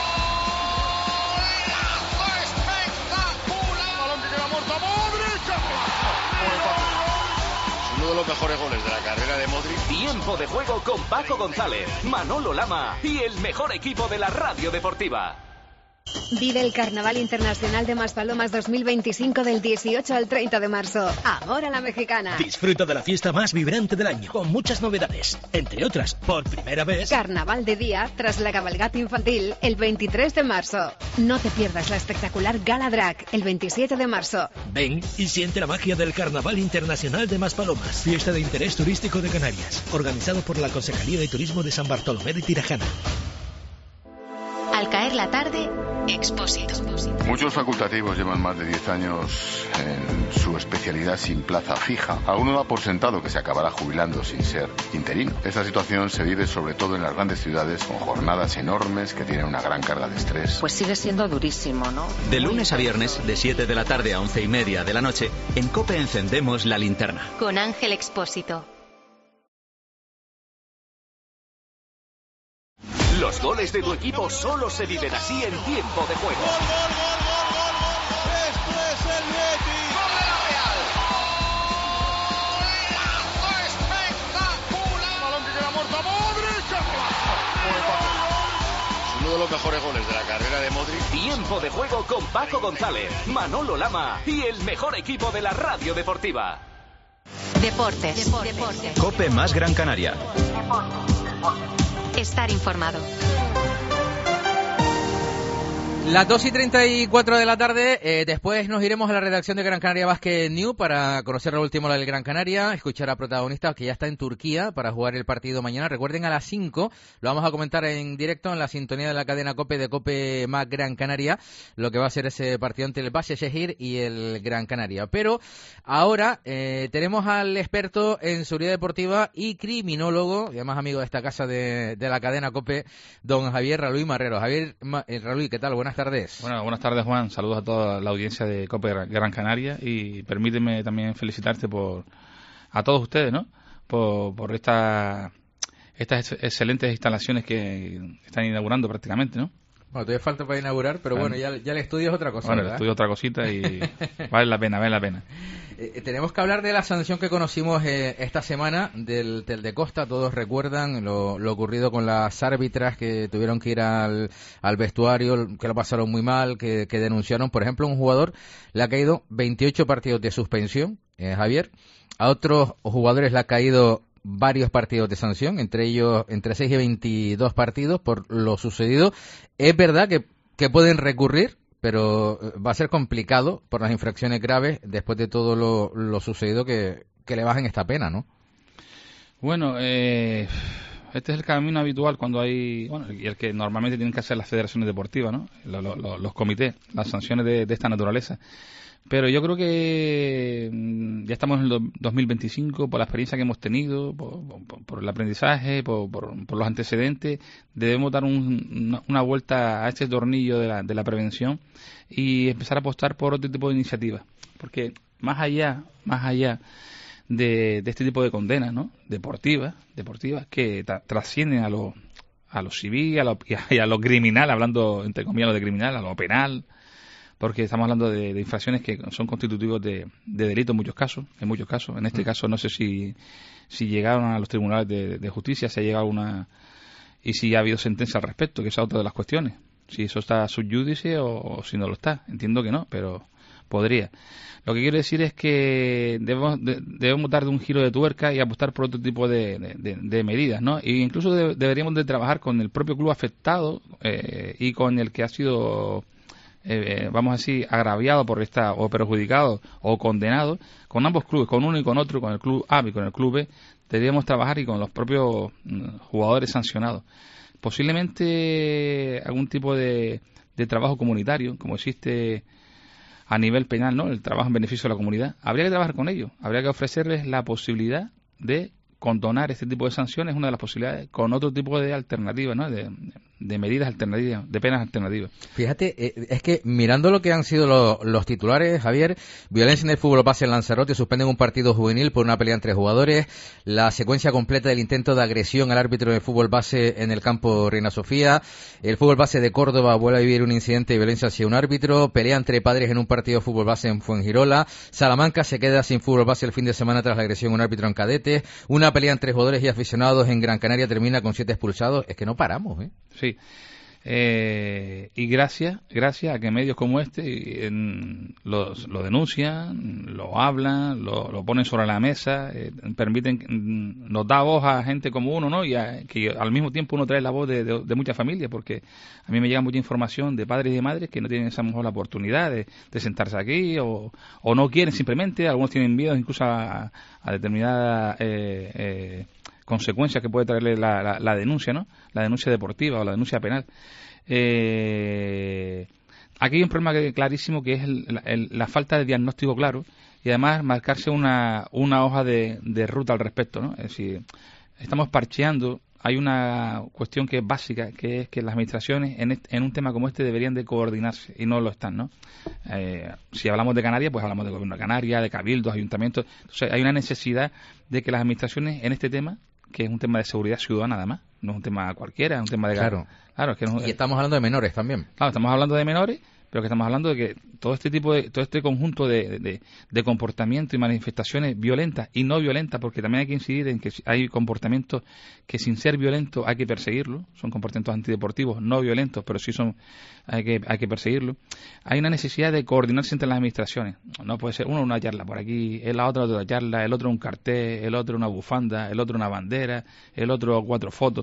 ¡Golazo espectacular! ¡Balón que queda muerto a Modric! Uno de los mejores goles de la carrera de Modric. Tiempo de juego con Paco González, Manolo Lama y el mejor equipo de la radio deportiva. Vive el Carnaval Internacional de Maspalomas dos mil veinticinco del dieciocho al treinta de marzo. Ahora la mexicana. Disfruta de la fiesta más vibrante del año, con muchas novedades. Entre otras, por primera vez... Carnaval de día, tras la cabalgata infantil, el veintitrés de marzo. No te pierdas la espectacular Gala Drag, el veintisiete de marzo. Ven y siente la magia del Carnaval Internacional de Maspalomas. Fiesta de interés turístico de Canarias. Organizado por la Concejalía de Turismo de San Bartolomé de Tirajana. Al caer la tarde, Expósito. Muchos facultativos llevan más de diez años en su especialidad sin plaza fija. Alguno da por sentado que se acabará jubilando sin ser interino. Esta situación se vive sobre todo en las grandes ciudades, con jornadas enormes que tienen una gran carga de estrés. Pues sigue siendo durísimo, ¿no? De lunes a viernes, de siete de la tarde a once y media de la noche, en COPE encendemos la linterna. Con Ángel Expósito. Los goles de tu equipo solo se viven así en tiempo de juego. ¡Gol, gol, gol, gol, gol, gol! ¡Esto es el Betis! ¡Gol de la Real! ¡Golazo espectacular! ¡Balón que queda muerto a Modric! Uno de los mejores goles de la carrera de Modric. Tiempo de juego con Paco González, Manolo Lama y el mejor equipo de la radio deportiva. Deportes. Deportes. COPE más Gran Canaria. Estar informado. Las dos y treinta y cuatro de la tarde, eh, después nos iremos a la redacción de Gran Canaria Basket News para conocer lo último del Gran Canaria, escuchar a protagonistas que ya está en Turquía para jugar el partido mañana. Recuerden, a las cinco lo vamos a comentar en directo en la sintonía de la cadena COPE de COPE más Gran Canaria, lo que va a ser ese partido entre el Başakşehir y el Gran Canaria. Pero ahora eh, tenemos al experto en seguridad deportiva y criminólogo, y además amigo de esta casa de, de la cadena COPE, don Javier Raluy Marrero. Javier eh, Raluy, ¿qué tal? Buenas tardes. Bueno, buenas tardes, Juan. Saludos a toda la audiencia de COPE Gran Canaria y permíteme también felicitarte por a todos ustedes, ¿no? Por, por esta, estas excelentes instalaciones que están inaugurando prácticamente, ¿no? Bueno, todavía falta para inaugurar, pero bueno, ya, ya el estudio es otra cosa. Bueno, ¿verdad? el estudio es otra cosita y vale la pena, vale la pena. Eh, tenemos que hablar de la sanción que conocimos eh, esta semana del, del de Costa. Todos recuerdan lo, lo ocurrido con las árbitras que tuvieron que ir al, al vestuario, que lo pasaron muy mal, que, que denunciaron. Por ejemplo, un jugador le ha caído veintiocho partidos de suspensión, eh, Javier. A otros jugadores le ha caído varios partidos de sanción, entre ellos entre seis y veintidós partidos por lo sucedido. Es verdad que, que pueden recurrir, pero va a ser complicado por las infracciones graves después de todo lo, lo sucedido que, que le bajen esta pena, ¿no? Bueno, eh, este es el camino habitual cuando hay, bueno, y el que normalmente tienen que hacer las federaciones deportivas, ¿no? Los, los, los comités, las sanciones de, de esta naturaleza. Pero yo creo que ya estamos en el dos mil veinticinco, por la experiencia que hemos tenido, por, por, por el aprendizaje, por, por, por los antecedentes, debemos dar un, una, una vuelta a este tornillo de la, de la prevención y empezar a apostar por otro tipo de iniciativas. Porque más allá, más allá de, de este tipo de condenas, ¿no? Deportivas, deportivas que tra- trascienden a lo, a lo civil a lo, y, a, y a lo criminal, hablando entre comillas lo de criminal, a lo penal, porque estamos hablando de, de infracciones que son constitutivos de, de delito en muchos casos, en muchos casos. En este mm. caso no sé si, si llegaron a los tribunales de, de justicia, si ha llegado una y si ha habido sentencia al respecto, que esa es otra de las cuestiones. Si eso está sub judice o, o si no lo está. Entiendo que no, pero podría. Lo que quiero decir es que debemos, de, debemos dar de un giro de tuerca y apostar por otro tipo de, de, de, de medidas, ¿no? E incluso de, deberíamos de trabajar con el propio club afectado eh, y con el que ha sido Eh, vamos a decir, agraviado por esta, o perjudicado, o condenado, con ambos clubes, con uno y con otro, con el club A y con el club B, deberíamos trabajar y con los propios mm, jugadores sancionados. Posiblemente algún tipo de, de trabajo comunitario, como existe a nivel penal, ¿no? El trabajo en beneficio de la comunidad. Habría que trabajar con ellos, habría que ofrecerles la posibilidad de condonar este tipo de sanciones, una de las posibilidades, con otro tipo de alternativas, ¿no? De, de medidas alternativas, de penas alternativas. Fíjate, eh, es que mirando lo que han sido lo, los titulares, Javier, violencia en el fútbol base en Lanzarote, suspenden un partido juvenil por una pelea entre jugadores, la secuencia completa del intento de agresión al árbitro de fútbol base en el campo Reina Sofía, el fútbol base de Córdoba vuelve a vivir un incidente de violencia hacia un árbitro, pelea entre padres en un partido de fútbol base en Fuengirola, Salamanca se queda sin fútbol base el fin de semana tras la agresión a un árbitro en cadetes, una pelea entre jugadores y aficionados en Gran Canaria termina con siete expulsados. Es que no paramos, ¿eh? Sí. Eh, y gracias gracias a que medios como este en, los, lo denuncian, lo hablan, lo, lo ponen sobre la mesa, eh, permiten, nos da voz a gente como uno, ¿no? Y a, que al mismo tiempo uno trae la voz de, de, de muchas familias, porque a mí me llega mucha información de padres y de madres que no tienen esa mejor la oportunidad de, de sentarse aquí o, o no quieren simplemente, algunos tienen miedo incluso a, a determinadas eh, eh, consecuencias que puede traerle la, la, la denuncia, ¿no? La denuncia deportiva o la denuncia penal. Eh, aquí hay un problema que, clarísimo que es el, el, la falta de diagnóstico claro y además marcarse una, una hoja de, de ruta al respecto, ¿no? Es decir, estamos parcheando. Hay una cuestión que es básica, que es que las administraciones en, este, en un tema como este deberían de coordinarse y no lo están, ¿no? Eh, si hablamos de Canarias, pues hablamos de Gobierno de Canarias, de cabildos, ayuntamientos. Entonces hay una necesidad de que las administraciones en este tema, que es un tema de seguridad ciudadana además, no es un tema cualquiera, es un tema de... Claro, claro es que no, y estamos hablando de menores también. Claro, estamos hablando de menores, pero que estamos hablando de que todo este tipo de, todo este conjunto de, de, de comportamientos y manifestaciones violentas y no violentas, porque también hay que incidir en que hay comportamientos que sin ser violentos hay que perseguirlos, son comportamientos antideportivos no violentos, pero sí son, hay que, hay que perseguirlos. Hay una necesidad de coordinarse entre las administraciones, no puede ser uno una charla por aquí, la otra otra charla, el otro un cartel, el otro una bufanda, el otro una bandera, el otro cuatro fotos.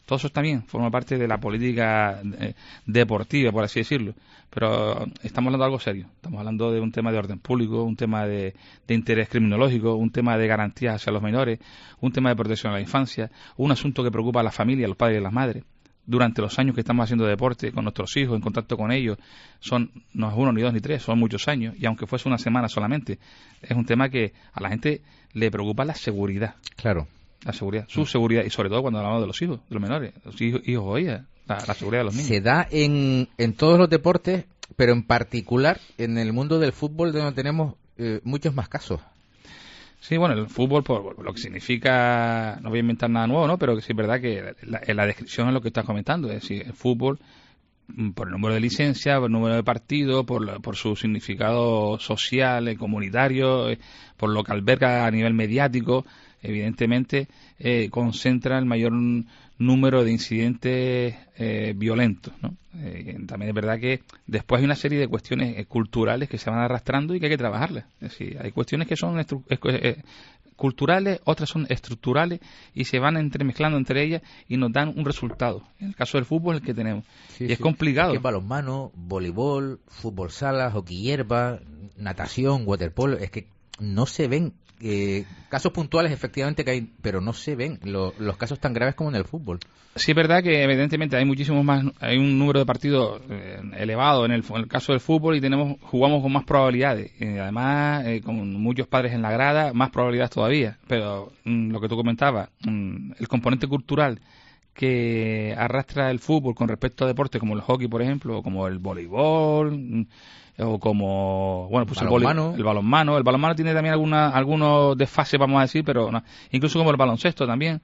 todo eso también forma parte de la política eh, deportiva, por así decirlo. Pero estamos hablando de algo serio. Estamos hablando de un tema de orden público, un tema de, de interés criminológico, un tema de garantías hacia los menores, un tema de protección a la infancia, un asunto que preocupa a la familia, a los padres y a las madres. Durante los años que estamos haciendo deporte con nuestros hijos, en contacto con ellos, son no es uno, ni dos, ni tres, son muchos años, y aunque fuese una semana solamente, es un tema que a la gente le preocupa la seguridad. Claro. La seguridad, su seguridad, y sobre todo cuando hablamos de los hijos, de los menores, los hijos, hijos o hijas, la, la seguridad de los niños. Se da en, en todos los deportes, pero en particular en el mundo del fútbol, donde tenemos eh, muchos más casos. Sí, bueno, el fútbol, por lo que significa, no voy a inventar nada nuevo, ¿no? Pero que sí es verdad que la, la descripción es lo que estás comentando, es decir, el fútbol, por el número de licencias, por el número de partidos, por, por su significado social, eh, comunitario, eh, por lo que alberga a nivel mediático, evidentemente eh, concentra el mayor número de incidentes eh, violentos, ¿no? Eh, también es verdad que después hay una serie de cuestiones eh, culturales que se van arrastrando y que hay que trabajarlas. Es decir, hay cuestiones que son estru- eh, culturales, otras son estructurales y se van entremezclando entre ellas y nos dan un resultado. En el caso del fútbol es el que tenemos. Sí, y sí. Es complicado. Es que balonmano, voleibol, fútbol sala, hockey hierba, natación, waterpolo, es que no se ven eh, casos puntuales, efectivamente que hay, pero no se ven lo, los casos tan graves como en el fútbol. Sí, es verdad que evidentemente hay muchísimos más, hay un número de partidos eh, elevado en el, en el caso del fútbol y tenemos jugamos con más probabilidades. Y además, eh, con muchos padres en la grada, más probabilidades todavía. Pero mm, lo que tú comentabas, mm, el componente cultural que arrastra el fútbol con respecto a deportes como el hockey, por ejemplo, o como el voleibol, mm, o como bueno pues balonmano. el, vole, el balonmano el balonmano tiene también alguna, algunos desfases, vamos a decir, pero no, incluso como el baloncesto también.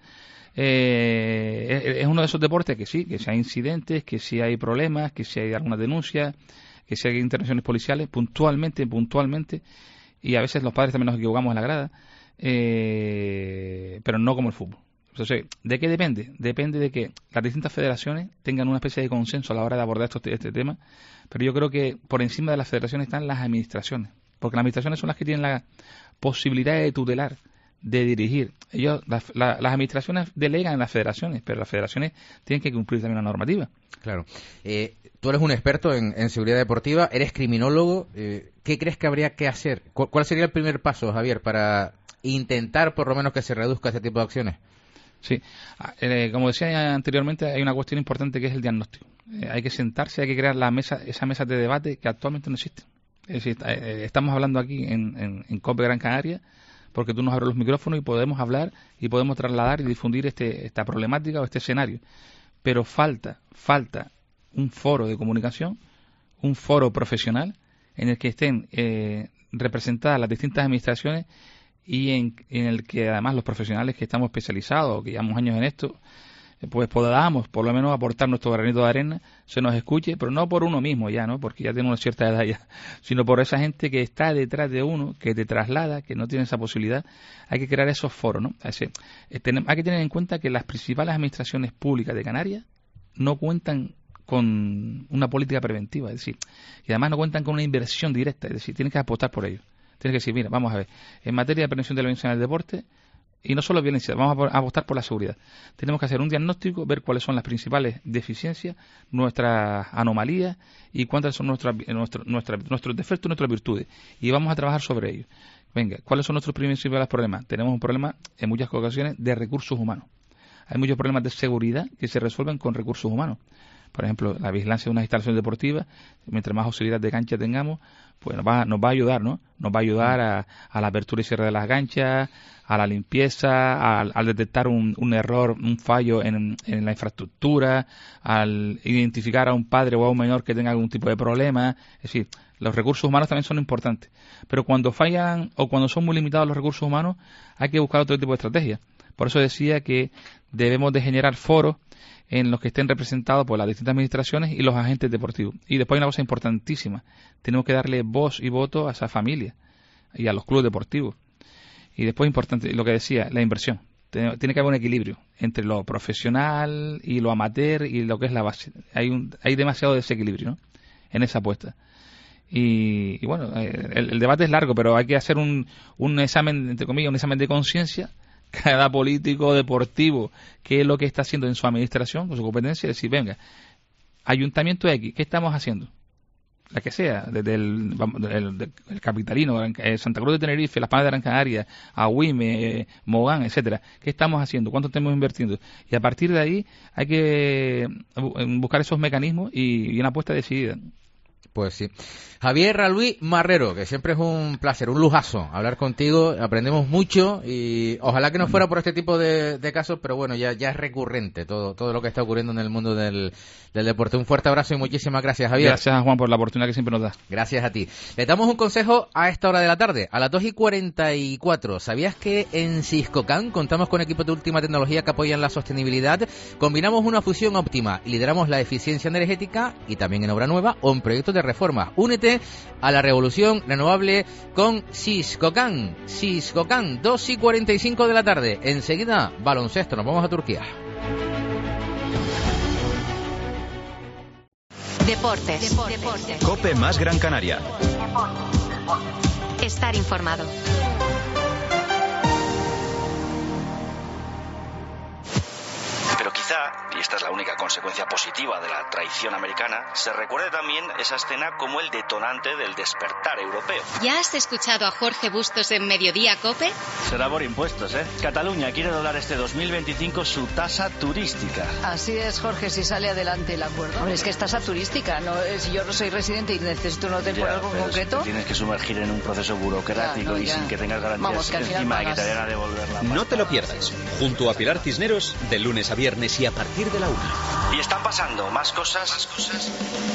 Eh, es uno de esos deportes que sí, que si hay incidentes, que si hay problemas, que si hay alguna denuncia, que si hay intervenciones policiales, puntualmente, puntualmente, y a veces los padres también nos equivocamos en la grada, eh, pero no como el fútbol. Entonces, ¿de qué depende? Depende de que las distintas federaciones tengan una especie de consenso a la hora de abordar estos, este tema, pero yo creo que por encima de las federaciones están las administraciones, porque las administraciones son las que tienen la posibilidad de tutelar, de dirigir. Ellos, la, la, las administraciones delegan en las federaciones, pero las federaciones tienen que cumplir también la normativa. Claro. Eh, tú eres un experto en, en seguridad deportiva, eres criminólogo. Eh, ¿Qué crees que habría que hacer? ¿Cuál, ¿Cuál sería el primer paso, Javier, para intentar por lo menos que se reduzca este tipo de acciones? Sí, eh, como decía anteriormente, hay una cuestión importante que es el diagnóstico. Eh, hay que sentarse, hay que crear la mesa, esa mesa de debate que actualmente no existe. Es decir, eh, estamos hablando aquí en, en, en COPE Gran Canaria porque tú nos abres los micrófonos y podemos hablar y podemos trasladar y difundir este, esta problemática o este escenario. Pero falta, falta un foro de comunicación, un foro profesional en el que estén eh, representadas las distintas administraciones y en, en el que además los profesionales que estamos especializados, que llevamos años en esto, pues podamos por lo menos aportar nuestro granito de arena, se nos escuche, pero no por uno mismo ya, ¿no? Porque ya tenemos una cierta edad ya, sino por esa gente que está detrás de uno, que te traslada, que no tiene esa posibilidad. Hay que crear esos foros, ¿no? Hay que tener en cuenta que las principales administraciones públicas de Canarias no cuentan con una política preventiva, es decir, y además no cuentan con una inversión directa, es decir, tienen que apostar por ello. Tienen que decir, mira, vamos a ver, en materia de prevención de la violencia en el deporte, y no solo violencia, vamos a apostar por la seguridad. Tenemos que hacer un diagnóstico, ver cuáles son las principales deficiencias, nuestras anomalías y cuáles son nuestras, nuestro, nuestra, nuestros defectos y nuestras virtudes. Y vamos a trabajar sobre ello. Venga, ¿cuáles son nuestros principales problemas? Tenemos un problema en muchas ocasiones de recursos humanos. Hay muchos problemas de seguridad que se resuelven con recursos humanos. Por ejemplo, la vigilancia de unas instalaciones deportivas, mientras más auxiliares de cancha tengamos, pues nos va, nos va a ayudar, ¿no? Nos va a ayudar a, a la apertura y cierre de las canchas, a la limpieza, al, al detectar un, un error, un fallo en, en la infraestructura, al identificar a un padre o a un menor que tenga algún tipo de problema. Es decir, los recursos humanos también son importantes. Pero cuando fallan o cuando son muy limitados los recursos humanos, hay que buscar otro tipo de estrategias. Por eso decía que debemos de generar foros en los que estén representados por las distintas administraciones y los agentes deportivos. Y después hay una cosa importantísima, tenemos que darle voz y voto a esa familia y a los clubes deportivos. Y después importante, lo que decía, la inversión. Tiene que haber un equilibrio entre lo profesional y lo amateur y lo que es la base. Hay un, hay demasiado desequilibrio, ¿no?, en esa apuesta. Y, y bueno, el, el debate es largo, pero hay que hacer un, un examen, entre comillas, un examen de conciencia cada político deportivo qué es lo que está haciendo en su administración, con su competencia, y decir, venga, Ayuntamiento X, ¿qué estamos haciendo? La que sea, desde el, el, el, el Capitalino, eh, Santa Cruz de Tenerife, Las Palmas de Gran Canaria, Agüime, eh, Mogán, etcétera. ¿Qué estamos haciendo? ¿Cuánto estamos invirtiendo? Y a partir de ahí hay que buscar esos mecanismos y, y una apuesta decidida. Pues sí. Javier Raluí Marrero, que siempre es un placer, un lujazo hablar contigo, aprendemos mucho y ojalá que no fuera por este tipo de, de casos, pero bueno, ya, ya es recurrente todo, todo lo que está ocurriendo en el mundo del, del deporte. Un fuerte abrazo y muchísimas gracias, Javier. Gracias a Juan por la oportunidad que siempre nos da. Gracias a ti. Le damos un consejo a esta hora de la tarde, a las dos y cuarenta y cuatro. ¿Sabías que en Siscocan contamos con equipos de última tecnología que apoyan la sostenibilidad? Combinamos una fusión óptima y lideramos la eficiencia energética y también en obra nueva o en proyectos de reforma. Únete a la revolución renovable con Siscocan. Siscocan, dos y cuarenta y cinco de la tarde. Enseguida, baloncesto. Nos vamos a Turquía. Deportes. Deportes. COPE más Gran Canaria. Estar informado. Pero quizá, y esta es la única consecuencia positiva de la traición americana, se recuerde también esa escena como el detonante del despertar europeo. ¿Ya has escuchado a Jorge Bustos en Mediodía COPE? Será por impuestos, ¿eh? Cataluña quiere doblar este dos mil veinticinco su tasa turística. Así es, Jorge, si sale adelante el acuerdo. Hombre, es que es tasa turística, ¿no? Si yo no soy residente y necesito un hotel Ya, por algo pero concreto... Si tienes que sumergir en un proceso burocrático Ya, no, y ya. sin que tengas garantías Vamos, que al final encima de que pagas. te vayan a devolver la pasta. No te lo pierdas. Junto a Pilar Cisneros, de lunes a viernes y a partir de la una. Y están pasando más cosas. Más cosas.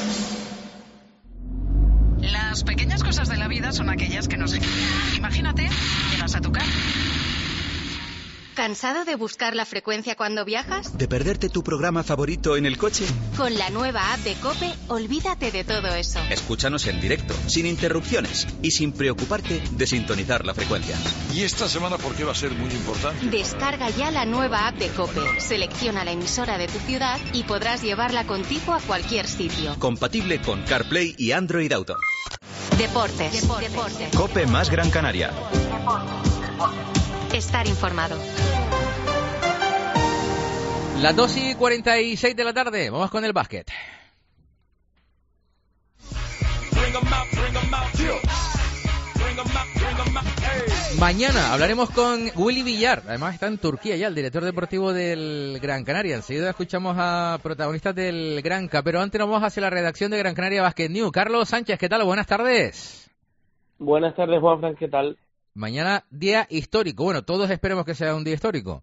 Las pequeñas cosas de la vida son aquellas que nos... Imagínate, llegas a tu casa. ¿Cansado de buscar la frecuencia cuando viajas? ¿De perderte tu programa favorito en el coche? Con la nueva app de COPE, olvídate de todo eso. Escúchanos en directo, sin interrupciones y sin preocuparte de sintonizar la frecuencia. ¿Y esta semana por qué va a ser muy importante? Descarga ya la nueva app de COPE, selecciona la emisora de tu ciudad y podrás llevarla contigo a cualquier sitio. Compatible con CarPlay y Android Auto. Deportes. Deportes. COPE más Gran Canaria. Estar informado. Las dos y cuarenta y seis de la tarde, vamos con el básquet. Mañana hablaremos con Willy Villar, además está en Turquía ya, el director deportivo del Gran Canaria. Enseguida escuchamos a protagonistas del Granca, pero antes nos vamos hacia la redacción de Gran Canaria Basket News. Carlos Sánchez, ¿qué tal? Buenas tardes. Buenas tardes, Juanfran, ¿qué tal? Mañana día histórico, bueno, todos esperemos que sea un día histórico.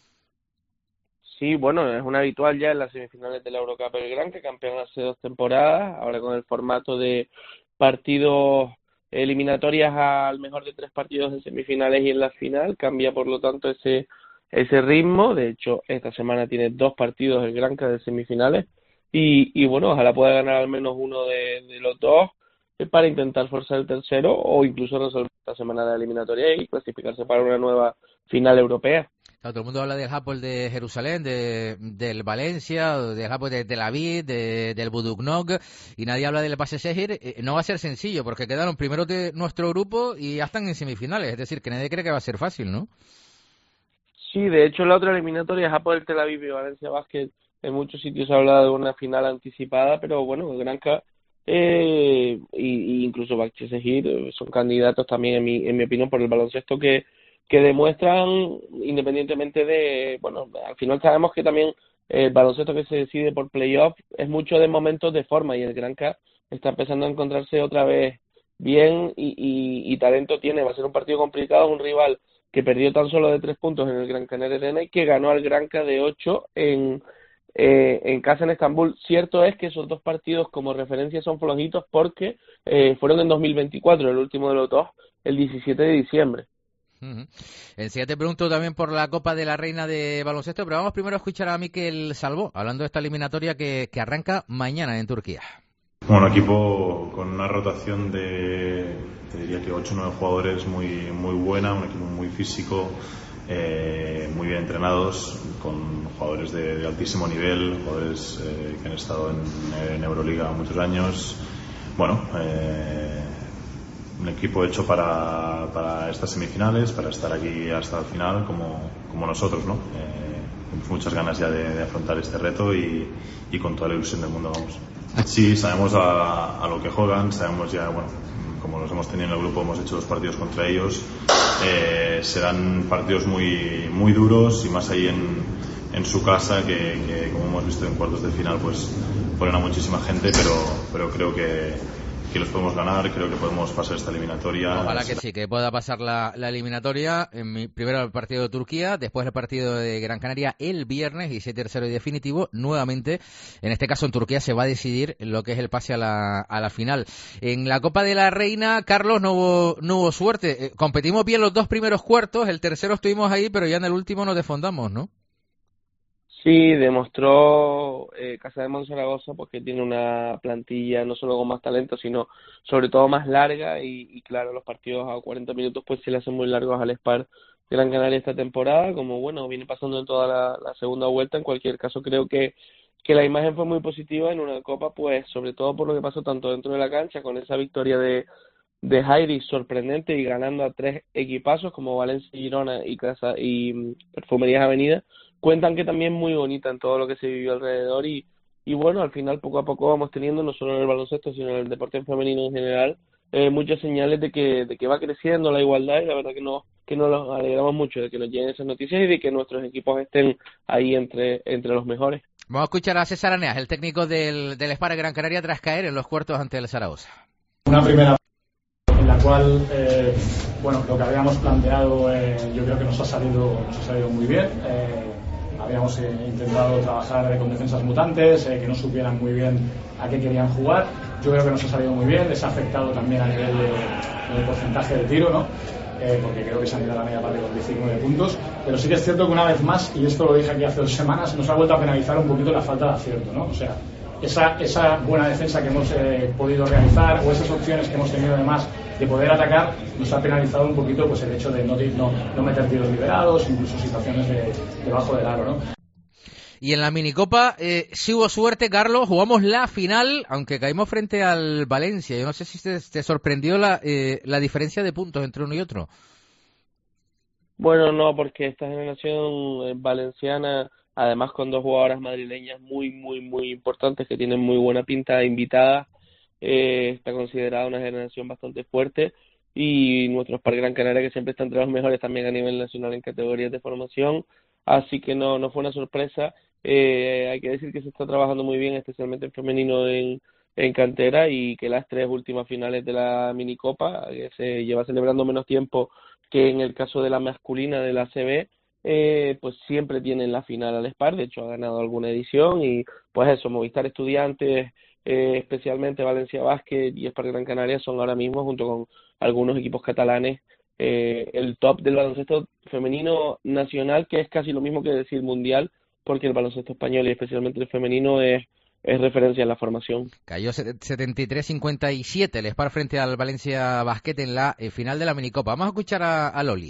Sí, bueno, es un habitual ya en las semifinales de la Eurocup el Granca, campeón hace dos temporadas, ahora con el formato de partidos eliminatorias al mejor de tres partidos en semifinales y en la final, cambia por lo tanto ese ese ritmo. De hecho, esta semana tiene dos partidos el Granca de semifinales y, y bueno, ojalá pueda ganar al menos uno de, de los dos para intentar forzar el tercero o incluso resolver esta semana de eliminatoria y clasificarse para una nueva final europea. Claro, todo el mundo habla del Hapoel de Jerusalén, de, del Valencia, del Hapoel de Tel Aviv, de, del Buduknog, y nadie habla del Base Shehir. Eh, no va a ser sencillo, porque quedaron primeros de nuestro grupo y ya están en semifinales, es decir, que nadie cree que va a ser fácil, ¿no? Sí, de hecho la otra eliminatoria es Hapoel Tel Aviv y Valencia Basket. En muchos sitios se ha hablado de una final anticipada, pero bueno, el Granca eh, y, y incluso Base Shehir son candidatos también, en mi, en mi opinión, por el baloncesto que que demuestran, independientemente de, bueno, al final sabemos que también el baloncesto que se decide por playoff es mucho de momentos de forma y el Granca está empezando a encontrarse otra vez bien y, y, y talento tiene. Va a ser un partido complicado, un rival que perdió tan solo de tres puntos en el Gran Canaria Arena y que ganó al Granca de ocho en, eh, en casa en Estambul. Cierto es que esos dos partidos como referencia son flojitos porque eh, fueron en dos mil veinticuatro, el último de los dos, el diecisiete de diciembre. Uh-huh. Enseguida te pregunto también por la Copa de la Reina de Baloncesto, pero vamos primero a escuchar a Mikel Salvó, hablando de esta eliminatoria que, que arranca mañana en Turquía. Bueno, equipo con una rotación de, te diría que ocho o nueve jugadores muy, muy buena, un equipo muy físico, eh, muy bien entrenados, con jugadores de, de altísimo nivel, jugadores eh, que han estado en, en Euroliga muchos años. Bueno, eh, un equipo hecho para, para estas semifinales, para estar aquí hasta el final, como, como nosotros, ¿no? Eh, con muchas ganas ya de, de afrontar este reto y, y con toda la ilusión del mundo, vamos. Sí, sabemos a, a lo que juegan, sabemos ya, bueno, como los hemos tenido en el grupo, hemos hecho dos partidos contra ellos, eh, serán partidos muy, muy duros y más ahí en, en su casa, que, que como hemos visto en cuartos de final, pues ponen a muchísima gente, pero, pero creo que, que los podemos ganar, creo que podemos pasar esta eliminatoria. Ojalá que sí, que pueda pasar la, la eliminatoria. En mi, primero el partido de Turquía, después el partido de Gran Canaria el viernes, y si hay tercero y definitivo, nuevamente, en este caso en Turquía se va a decidir lo que es el pase a la, a la final. En la Copa de la Reina, Carlos, no hubo, no hubo suerte. Eh, competimos bien los dos primeros cuartos, el tercero estuvimos ahí, pero ya en el último nos desfondamos, ¿no? Sí, demostró eh, Casa de Monzaragoza pues que tiene una plantilla no solo con más talento, sino sobre todo más larga y, y claro, los partidos a cuarenta minutos pues se le hacen muy largos al Spar Gran Canaria esta temporada, como bueno, viene pasando en toda la, la segunda vuelta. En cualquier caso creo que, que la imagen fue muy positiva en una Copa, pues sobre todo por lo que pasó tanto dentro de la cancha, con esa victoria de de Jairi sorprendente y ganando a tres equipazos como Valencia, Girona y Casa y Perfumerías Avenida. Cuentan que también muy bonita en todo lo que se vivió alrededor y, y bueno, al final poco a poco vamos teniendo, no solo en el baloncesto, sino en el deporte femenino en general, eh, muchas señales de que de que va creciendo la igualdad, y la verdad que no que nos alegramos mucho de que nos lleguen esas noticias y de que nuestros equipos estén ahí entre entre los mejores. Vamos a escuchar a César Aneas, el técnico del, del Spar Gran Canaria, tras caer en los cuartos ante el Zaragoza. Una primera en la cual eh, bueno, lo que habíamos planteado eh, yo creo que nos ha salido nos ha salido muy bien. Eh, habíamos eh, intentado trabajar eh, con defensas mutantes, eh, que no supieran muy bien a qué querían jugar. Yo creo que nos ha salido muy bien, les ha afectado también a nivel de, de porcentaje de tiro, ¿no? Eh, porque creo que se han ido a la media parte con diecinueve puntos, pero sí que es cierto que una vez más, y esto lo dije aquí hace dos semanas, nos ha vuelto a penalizar un poquito la falta de acierto, ¿no? O sea, esa, esa buena defensa que hemos eh, podido realizar, o esas opciones que hemos tenido además de poder atacar, nos ha penalizado un poquito pues el hecho de no, no, no meter tiros liberados, incluso situaciones de debajo del aro, ¿no? Y en la minicopa eh, sí hubo suerte, Carlos, jugamos la final, aunque caímos frente al Valencia. Yo no sé si te, te sorprendió la, eh, la diferencia de puntos entre uno y otro. Bueno, no, porque esta generación valenciana, además con dos jugadoras madrileñas muy, muy, muy importantes que tienen muy buena pinta invitadas, eh, está considerada una generación bastante fuerte, y nuestros Spar Gran Canaria, que siempre está entre los mejores también a nivel nacional en categorías de formación, así que no, no fue una sorpresa. Eh, hay que decir que se está trabajando muy bien, especialmente en femenino en, en cantera, y que las tres últimas finales de la minicopa, que se lleva celebrando menos tiempo que en el caso de la masculina de la A C B, eh, pues siempre tienen la final al Spar. De hecho ha ganado alguna edición, y pues eso, Movistar Estudiantes, eh, especialmente Valencia Basket y Spar Gran Canaria son ahora mismo, junto con algunos equipos catalanes, eh, el top del baloncesto femenino nacional, que es casi lo mismo que decir mundial, porque el baloncesto español y especialmente el femenino es, es referencia en la formación. Cayó setenta y tres cincuenta y siete el Spar frente al Valencia Basket en la eh, final de la minicopa. Vamos a escuchar a, a Loli.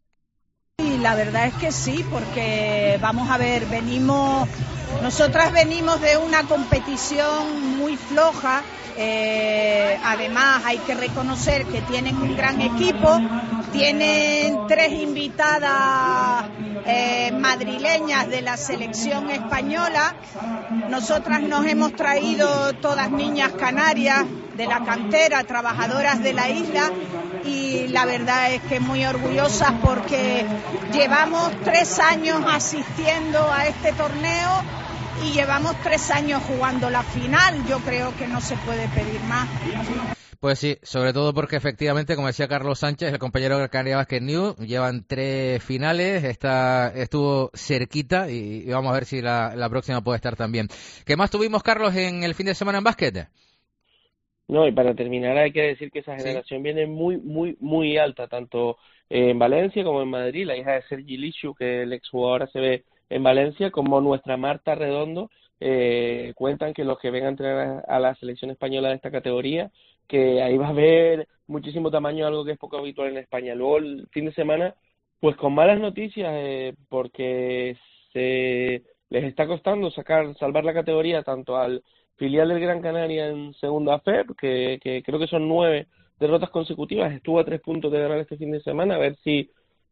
Y la verdad es que sí, porque vamos a ver, venimos, nosotras venimos de una competición muy floja, eh, además hay que reconocer que tienen un gran equipo, tienen tres invitadas eh, madrileñas de la selección española, nosotras nos hemos traído todas niñas canarias de la cantera, trabajadoras de la isla, y la verdad es que muy orgullosas porque llevamos tres años asistiendo a este torneo y llevamos tres años jugando la final. Yo creo que no se puede pedir más. Pues sí, sobre todo porque efectivamente, como decía Carlos Sánchez, el compañero de Canarias Basket News, llevan tres finales, está, estuvo cerquita y, y vamos a ver si la, la próxima puede estar también. ¿Qué más tuvimos, Carlos, en el fin de semana en básquet? No, y para terminar hay que decir que esa generación sí viene muy, muy, muy alta, tanto en Valencia como en Madrid. La hija de Sergi Lichu, que el exjugador se ve en Valencia, como nuestra Marta Redondo, eh, cuentan que los que vengan a entrenar a la selección española de esta categoría, que ahí va a haber muchísimo tamaño, algo que es poco habitual en España. Luego el fin de semana, pues con malas noticias, eh, porque se les está costando sacar, salvar la categoría tanto al filial del Gran Canaria en segunda F E P, que, que creo que son nueve derrotas consecutivas, estuvo a tres puntos de ganar este fin de semana, a ver si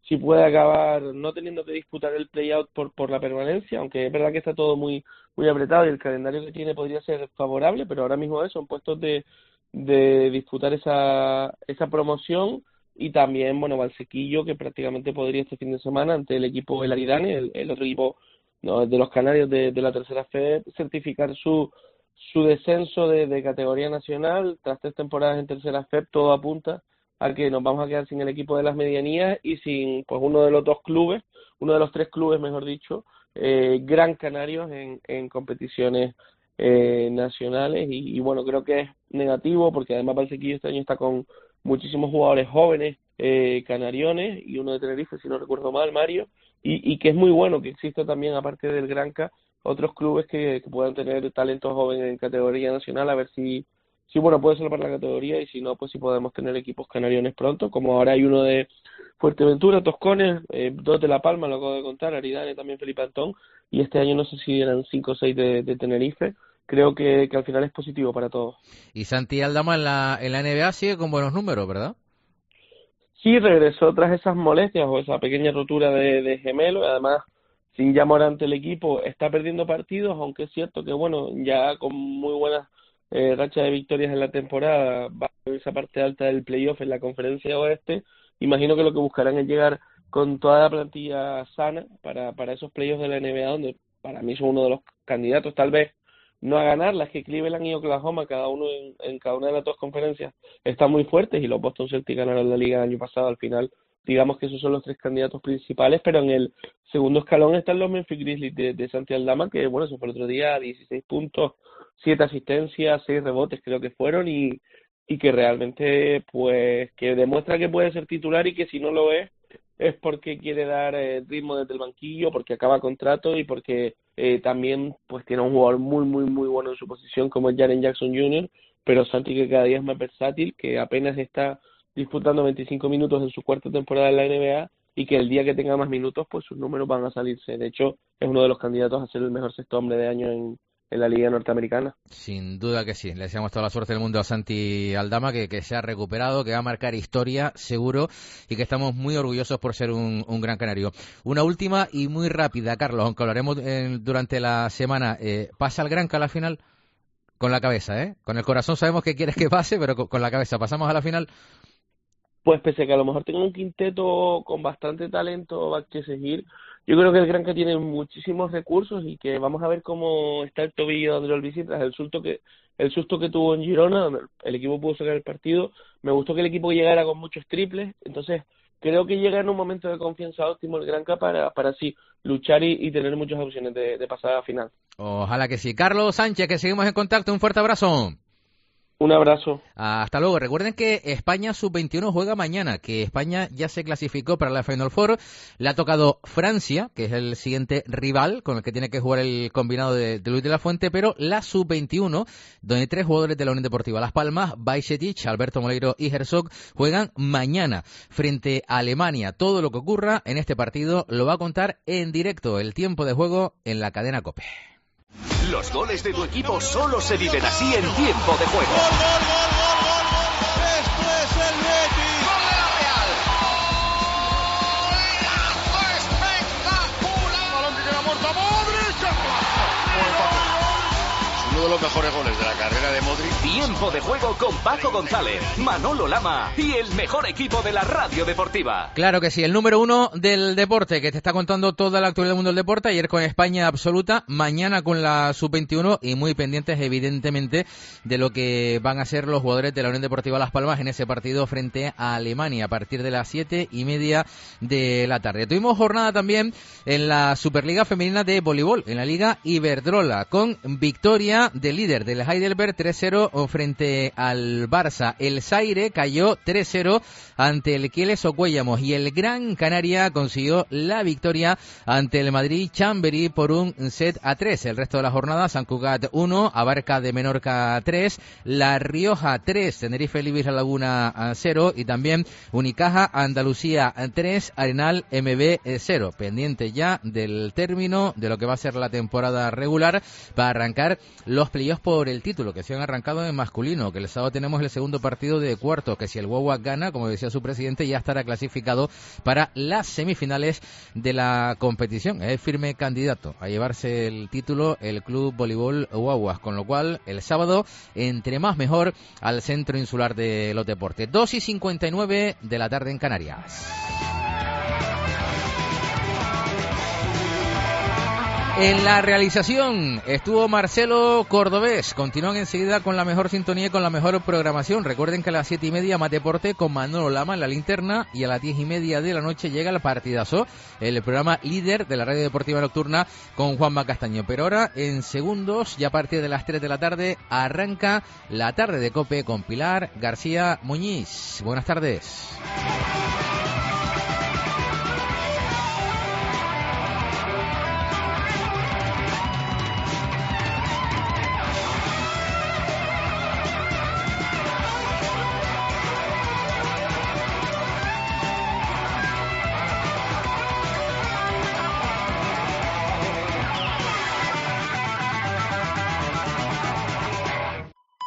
si puede acabar no teniendo que disputar el play-out por, por la permanencia, aunque es verdad que está todo muy muy apretado y el calendario que tiene podría ser favorable, pero ahora mismo eso, en puestos de, de disputar esa, esa promoción. Y también, bueno, Valsequillo, que prácticamente podría este fin de semana ante el equipo El Aridane, el, el otro equipo no, de los canarios de, de la tercera F E, certificar su su descenso de, de categoría nacional. Tras tres temporadas en tercera F E, todo apunta a que nos vamos a quedar sin el equipo de las medianías y sin pues uno de los dos clubes, uno de los tres clubes, mejor dicho, eh, Gran Canarios en, en competiciones eh, nacionales. Y, y bueno, creo que es negativo porque además Valsequillo este año está con muchísimos jugadores jóvenes eh, canariones y uno de Tenerife, si no recuerdo mal, Mario, y, y que es muy bueno que exista también, aparte del Granca, otros clubes que, que puedan tener talento joven en categoría nacional, a ver si, si bueno, puede ser para la categoría, y si no, pues si podemos tener equipos canariones pronto, como ahora hay uno de Fuerteventura, Toscones, eh, dos de La Palma, lo acabo de contar, Aridane, también Felipe Antón, y este año no sé si eran cinco o seis de, de Tenerife. Creo que, que al final es positivo para todos. Y Santi Aldama en la, en la N B A sigue con buenos números, ¿verdad? Sí, regresó tras esas molestias o esa pequeña rotura de, de gemelo, y además sin ya Morante el equipo está perdiendo partidos, aunque es cierto que bueno, ya con muy buenas eh, rachas de victorias en la temporada, va en esa parte alta del playoff en la Conferencia Oeste. Imagino que lo que buscarán es llegar con toda la plantilla sana para, para esos playoffs de la N B A, donde para mí son uno de los candidatos, tal vez no a ganar, las que Cleveland y Oklahoma, cada uno en, en cada una de las dos conferencias, están muy fuertes, y los Boston Celtics ganaron la liga el año pasado. Al final, digamos que esos son los tres candidatos principales, pero en el segundo escalón están los Memphis Grizzlies de, de Santi Aldama, que bueno, eso fue el otro día, dieciséis puntos, siete asistencias, seis rebotes creo que fueron, y, y que realmente pues que demuestra que puede ser titular, y que si no lo es, es porque quiere dar eh, ritmo desde el banquillo, porque acaba contrato y porque eh, también pues tiene un jugador muy, muy, muy bueno en su posición como es Jaren Jackson junior, pero Santi que cada día es más versátil, que apenas está disputando veinticinco minutos en su cuarta temporada en la N B A, y que el día que tenga más minutos pues sus números van a salirse. De hecho, es uno de los candidatos a ser el mejor sexto hombre de año en, en la Liga Norteamericana. Sin duda que sí. Le deseamos toda la suerte del mundo a Santi Aldama, que, que se ha recuperado, que va a marcar historia, seguro, y que estamos muy orgullosos por ser un, un gran canario. Una última y muy rápida, Carlos, aunque hablaremos eh, durante la semana. Eh, ¿Pasa el Granca a la final? Con la cabeza, ¿eh? Con el corazón sabemos que quieres que pase, pero con, con la cabeza. ¿Pasamos a la final? Pues pese a que a lo mejor tenga un quinteto con bastante talento, Bakchesegir, yo creo que el Granca tiene muchísimos recursos, y que vamos a ver cómo está el tobillo de André Olbisi tras el susto que el susto que tuvo en Girona, donde el equipo pudo sacar el partido. Me gustó que el equipo llegara con muchos triples, entonces creo que llega en un momento de confianza óptimo el Granca para, para así luchar y, y tener muchas opciones de, de pasar a la final. Ojalá que sí. Carlos Sánchez, que seguimos en contacto, un fuerte abrazo. Un abrazo. Hasta luego. Recuerden que España sub veintiuno juega mañana, que España ya se clasificó para la Final Four. Le ha tocado Francia, que es el siguiente rival con el que tiene que jugar el combinado de, de Luis de la Fuente, pero la sub veintiuno, donde tres jugadores de la Unión Deportiva Las Palmas, Bajcetic, Alberto Moleiro y Herzog, juegan mañana frente a Alemania. Todo lo que ocurra en este partido lo va a contar en directo el tiempo de juego en la cadena COPE. Los goles de tu equipo solo se viven así en tiempo de juego. ¡Gol, gol, gol, gol, gol, gol! ¡Esto es el Betis! ¡Gol de la Real! ¡Golazo espectacular! ¡Balón que queda muerto a Modric! Uno de los mejores goles de la carrera de Modric. Tiempo de juego con Paco González, Manolo Lama y el mejor equipo de la radio deportiva. Claro que sí, el número uno del deporte, que te está contando toda la actualidad del mundo del deporte. Ayer con España absoluta, mañana con la sub veintiuno, y muy pendientes evidentemente de lo que van a ser los jugadores de la Unión Deportiva Las Palmas en ese partido frente a Alemania a partir de las siete y media de la tarde. Tuvimos jornada también en la Superliga Femenina de Voleibol, en la Liga Iberdrola, con victoria del líder del Heidelberg tres cero frente al Barça. El Zaire cayó tres cero ante el Kieles Ocuellamos, y el Gran Canaria consiguió la victoria ante el Madrid Chamberí por un set a tres. El resto de la jornada: San Cugat uno, Abarca de Menorca tres, La Rioja tres, Tenerife Libis La Laguna cero, y también Unicaja Andalucía tres, Arenal M B cero. Pendiente ya del término de lo que va a ser la temporada regular para arrancar los playoffs por el título, que se van a arrancar arrancado en masculino, que el sábado tenemos el segundo partido de cuartos, que si el Guagua gana, como decía su presidente, ya estará clasificado para las semifinales de la competición. Es firme candidato a llevarse el título el Club Voleibol Guaguas, con lo cual el sábado, entre más mejor, al Centro Insular de los Deportes. dos y cincuenta y nueve de la tarde en Canarias. En la realización estuvo Marcelo Cordobés. Continúan enseguida con la mejor sintonía y con la mejor programación. Recuerden que a las siete y media Más Deporte con Manolo Lama en la linterna, y a las diez y media de la noche llega el Partidazo, el programa líder de la radio deportiva nocturna con Juanma Castaño. Pero ahora, en segundos, ya a partir de las tres de la tarde, arranca la tarde de COPE con Pilar García Muñiz. Buenas tardes.